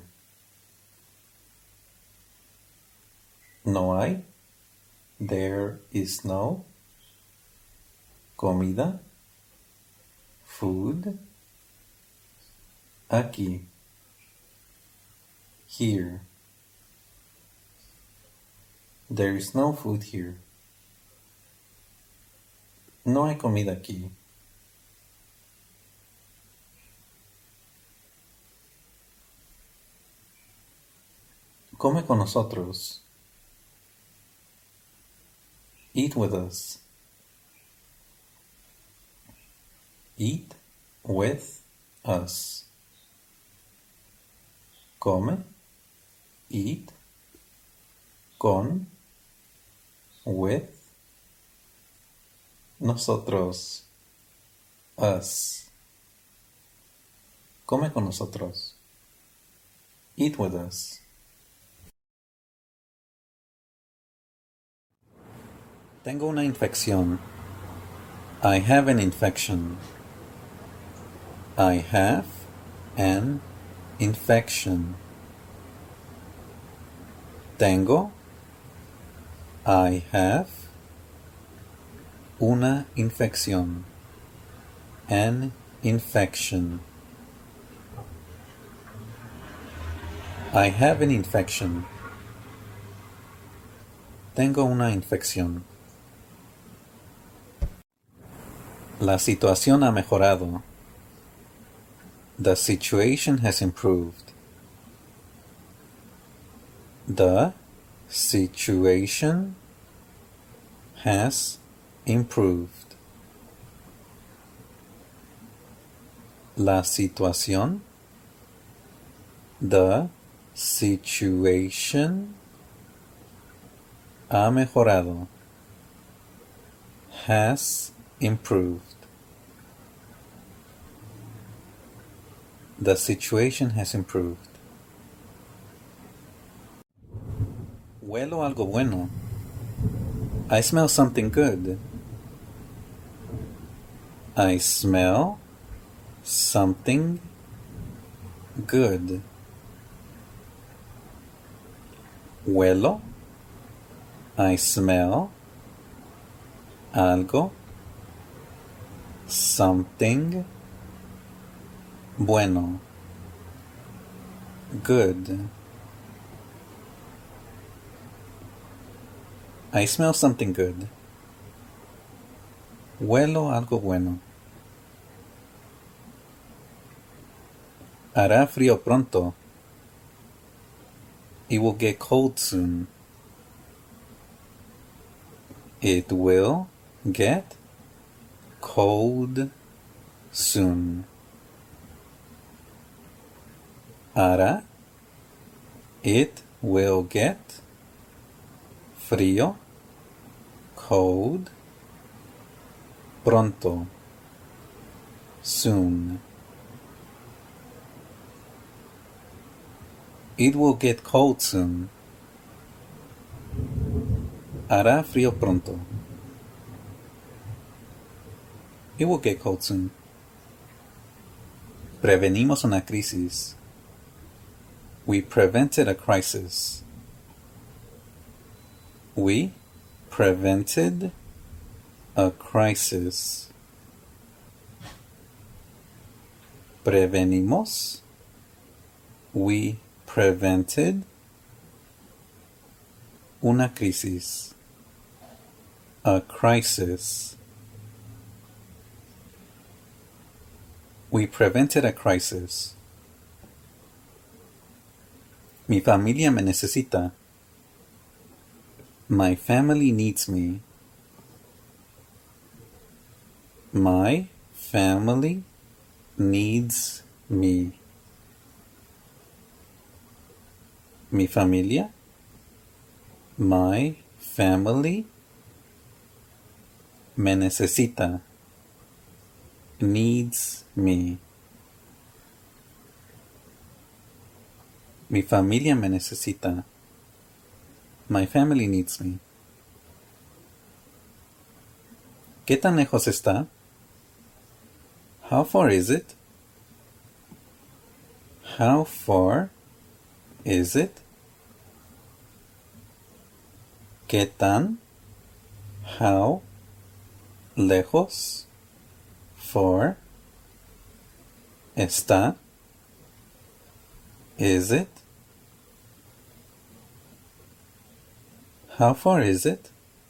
No hay. There is no comida, food, aquí, here. There is no food here. No hay comida aquí. Come con nosotros. Eat with us. Eat with us. Come. Eat. Con. With. Nosotros. Us. Come con nosotros. Eat with us. Tengo una infección. I have an infection. I have an infection. Tengo. I have. Una infección. An infection. I have an infection. Tengo una infección. La situación ha mejorado. The situation has improved. The situation has improved. La situación. The situation ha mejorado. Has improved. The situation has improved. Huelo algo bueno. I smell something good. I smell something good. Huelo. I smell algo. Something bueno. Good. I smell something good. Huelo algo bueno. Hará frío pronto. It will get cold soon. It will get cold soon. Hará. It will get frío. Cold. Pronto. Soon. It will get cold soon. Hará frío pronto. It will get cold soon. Prevenimos una crisis. We prevented a crisis. We prevented a crisis. Prevenimos. We prevented una crisis. A crisis. We prevented a crisis. Mi familia me necesita. My family needs me. My family needs me. Mi familia. My family me necesita. Needs me. Mi familia me necesita. My family needs me. ¿Qué tan lejos está? How far is it? How far is it? ¿Qué tan? How? Lejos. Far. Está. Is it? How far is it?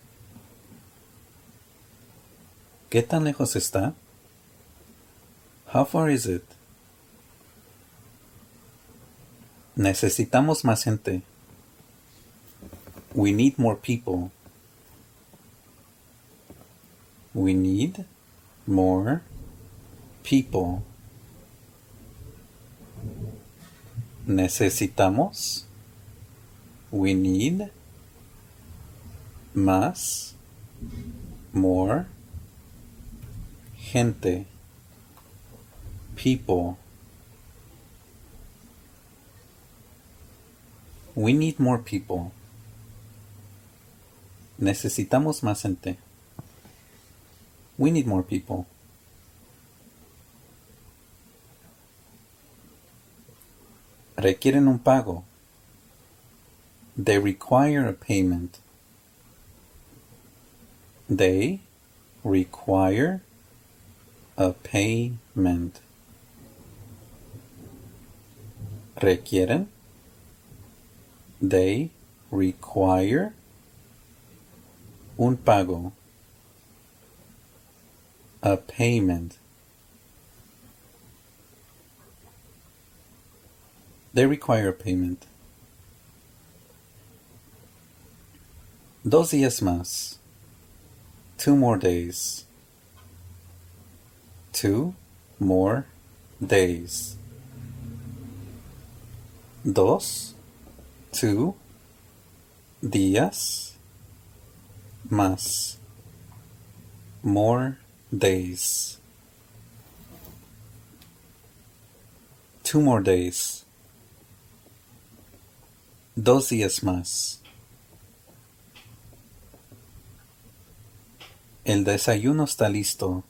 ¿Qué tan lejos está? How far is it? Necesitamos más gente. We need more people. We need more people. Necesitamos. We need más, more, gente, people. We need more people. Necesitamos más gente. We need more people. Requieren un pago. They require a payment. They require a payment. Requieren. They require un pago. A payment. They require a payment. Dos días más. Two more days. Two more days. Dos, two, días, más. More days. Two more days. Dos días más. El desayuno está listo.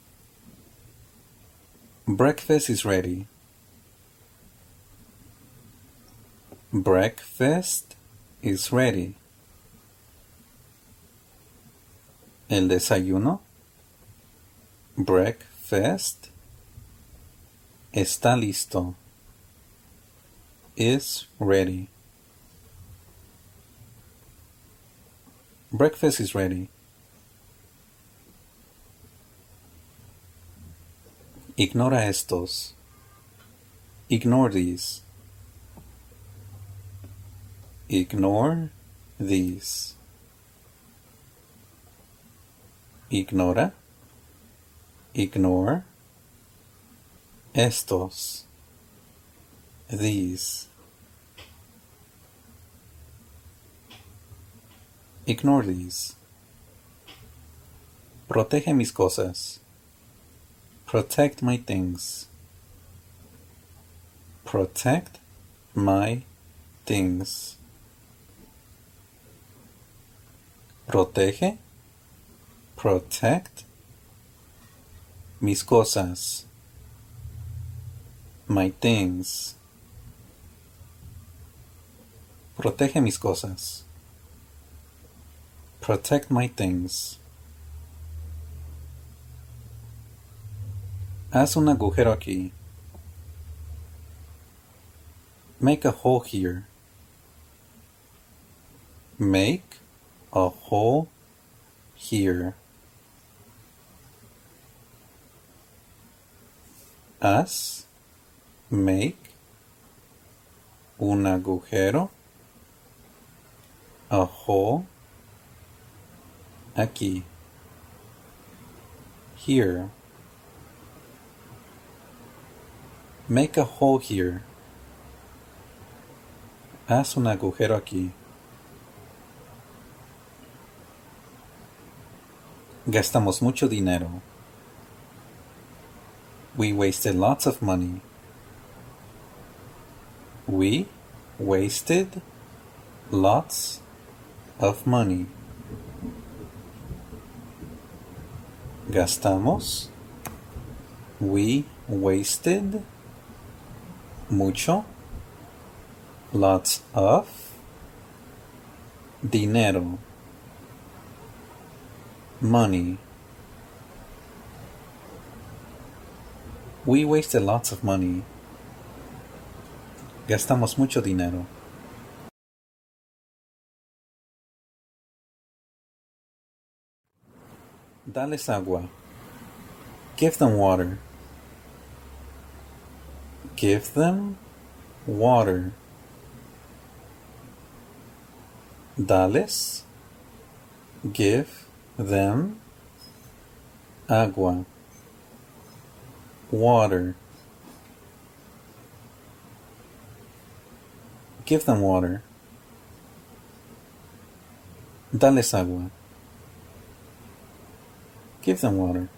Breakfast is ready. Breakfast is ready. El desayuno. Breakfast está listo. Is ready. Breakfast is ready. Ignora estos. Ignore these. Ignore these. Ignora. Ignore. Estos. These. Ignore these. Protege mis cosas. Protect my things. Protect my things. Protege. Protect. Mis cosas. My things. Protege mis cosas. Protect my things. Haz un agujero aquí. Make a hole here. Make a hole here. Haz, make, un agujero, a hole, aquí, here. Make a hole here. Haz un agujero aquí. Gastamos mucho dinero. We wasted lots of money. We wasted lots of money. Gastamos. We wasted mucho, lots of, dinero, money. We wasted lots of money. Gastamos mucho dinero. Dales agua. Give them water. Give them water. Dales. Give them Agua. Water. Give them water. Dales agua. Give them water.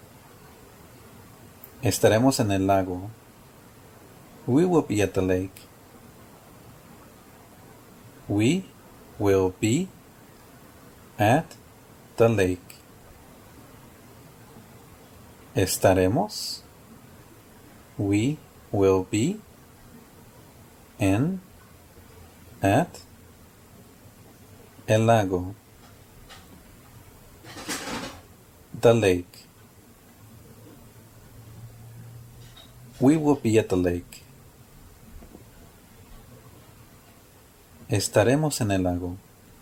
Estaremos en el lago. We will be at the lake. We will be at the lake. Estaremos. We will be in, at, el lago, the lake. We will be at the lake. Estaremos en el lago.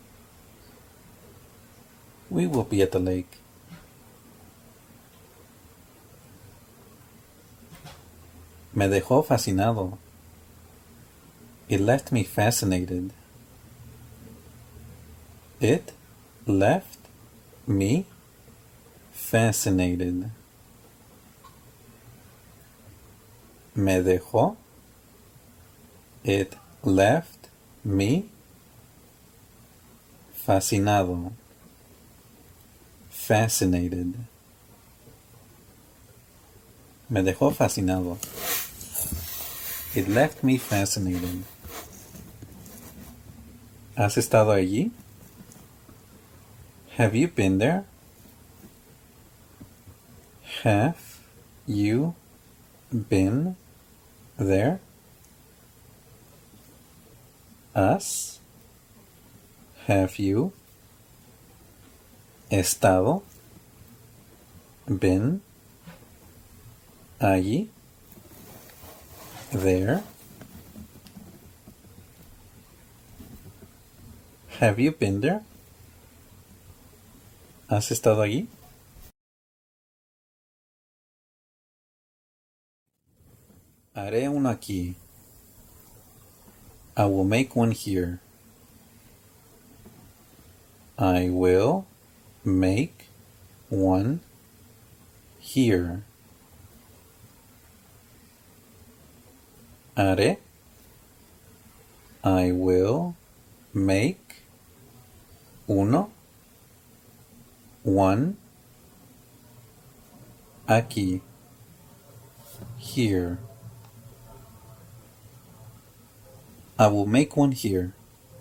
We will be at the lake. Me dejó fascinado. It left me fascinated. It left me fascinated. Me dejó. It left me fascinado. Fascinated. Me dejó fascinado. It left me fascinated. ¿Has estado allí? Have you been there? Have you been there? ¿Has? Have you estado? Been? Allí? There? Have you been there? ¿Has estado allí? Haré uno aquí. I will make one here. I will make one here. Haré. I will make uno, one, aquí, here. I will make one here.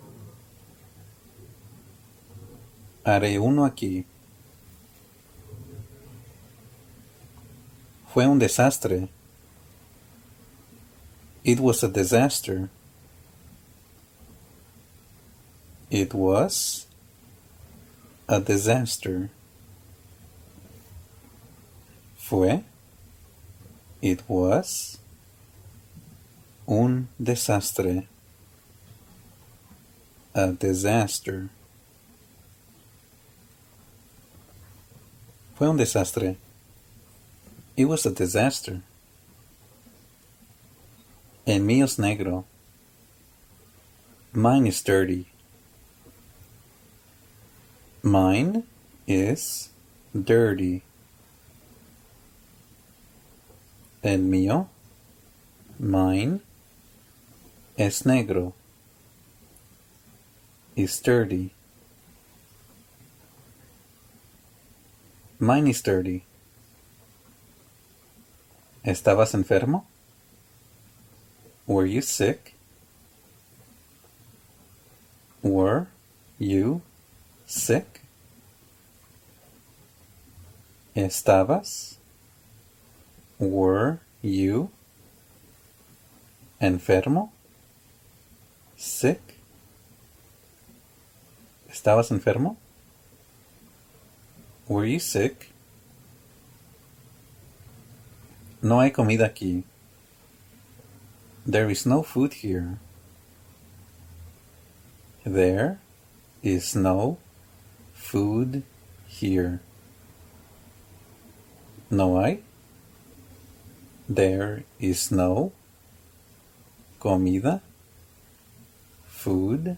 Haré uno aquí. Fue un desastre. It was a disaster. It was a disaster. Fue. It was un desastre. A disaster. Fue un desastre. It was a disaster. El mío es negro. Mine is dirty. Mine is dirty. El mío, mine, es negro. Is dirty. Mine is dirty. ¿Estabas enfermo? Were you sick? Were you sick? ¿Estabas? Were you enfermo? Sick? ¿Estabas enfermo? Were you sick? No hay comida aquí. There is no food here. There is no food here. No hay. There is no comida, food,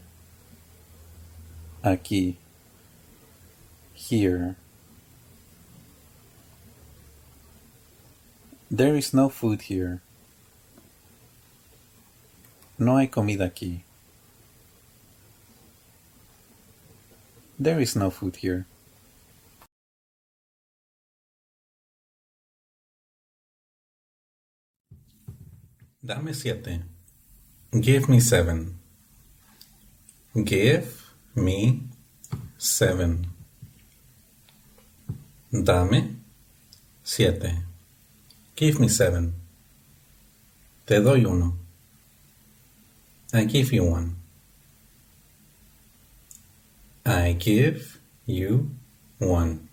aquí, here. There is no food here. No hay comida aquí. There is no food here. Dame siete. Give me seven. Give me seven. Dame siete. Give me seven. Te doy uno. I give you one. I give you one.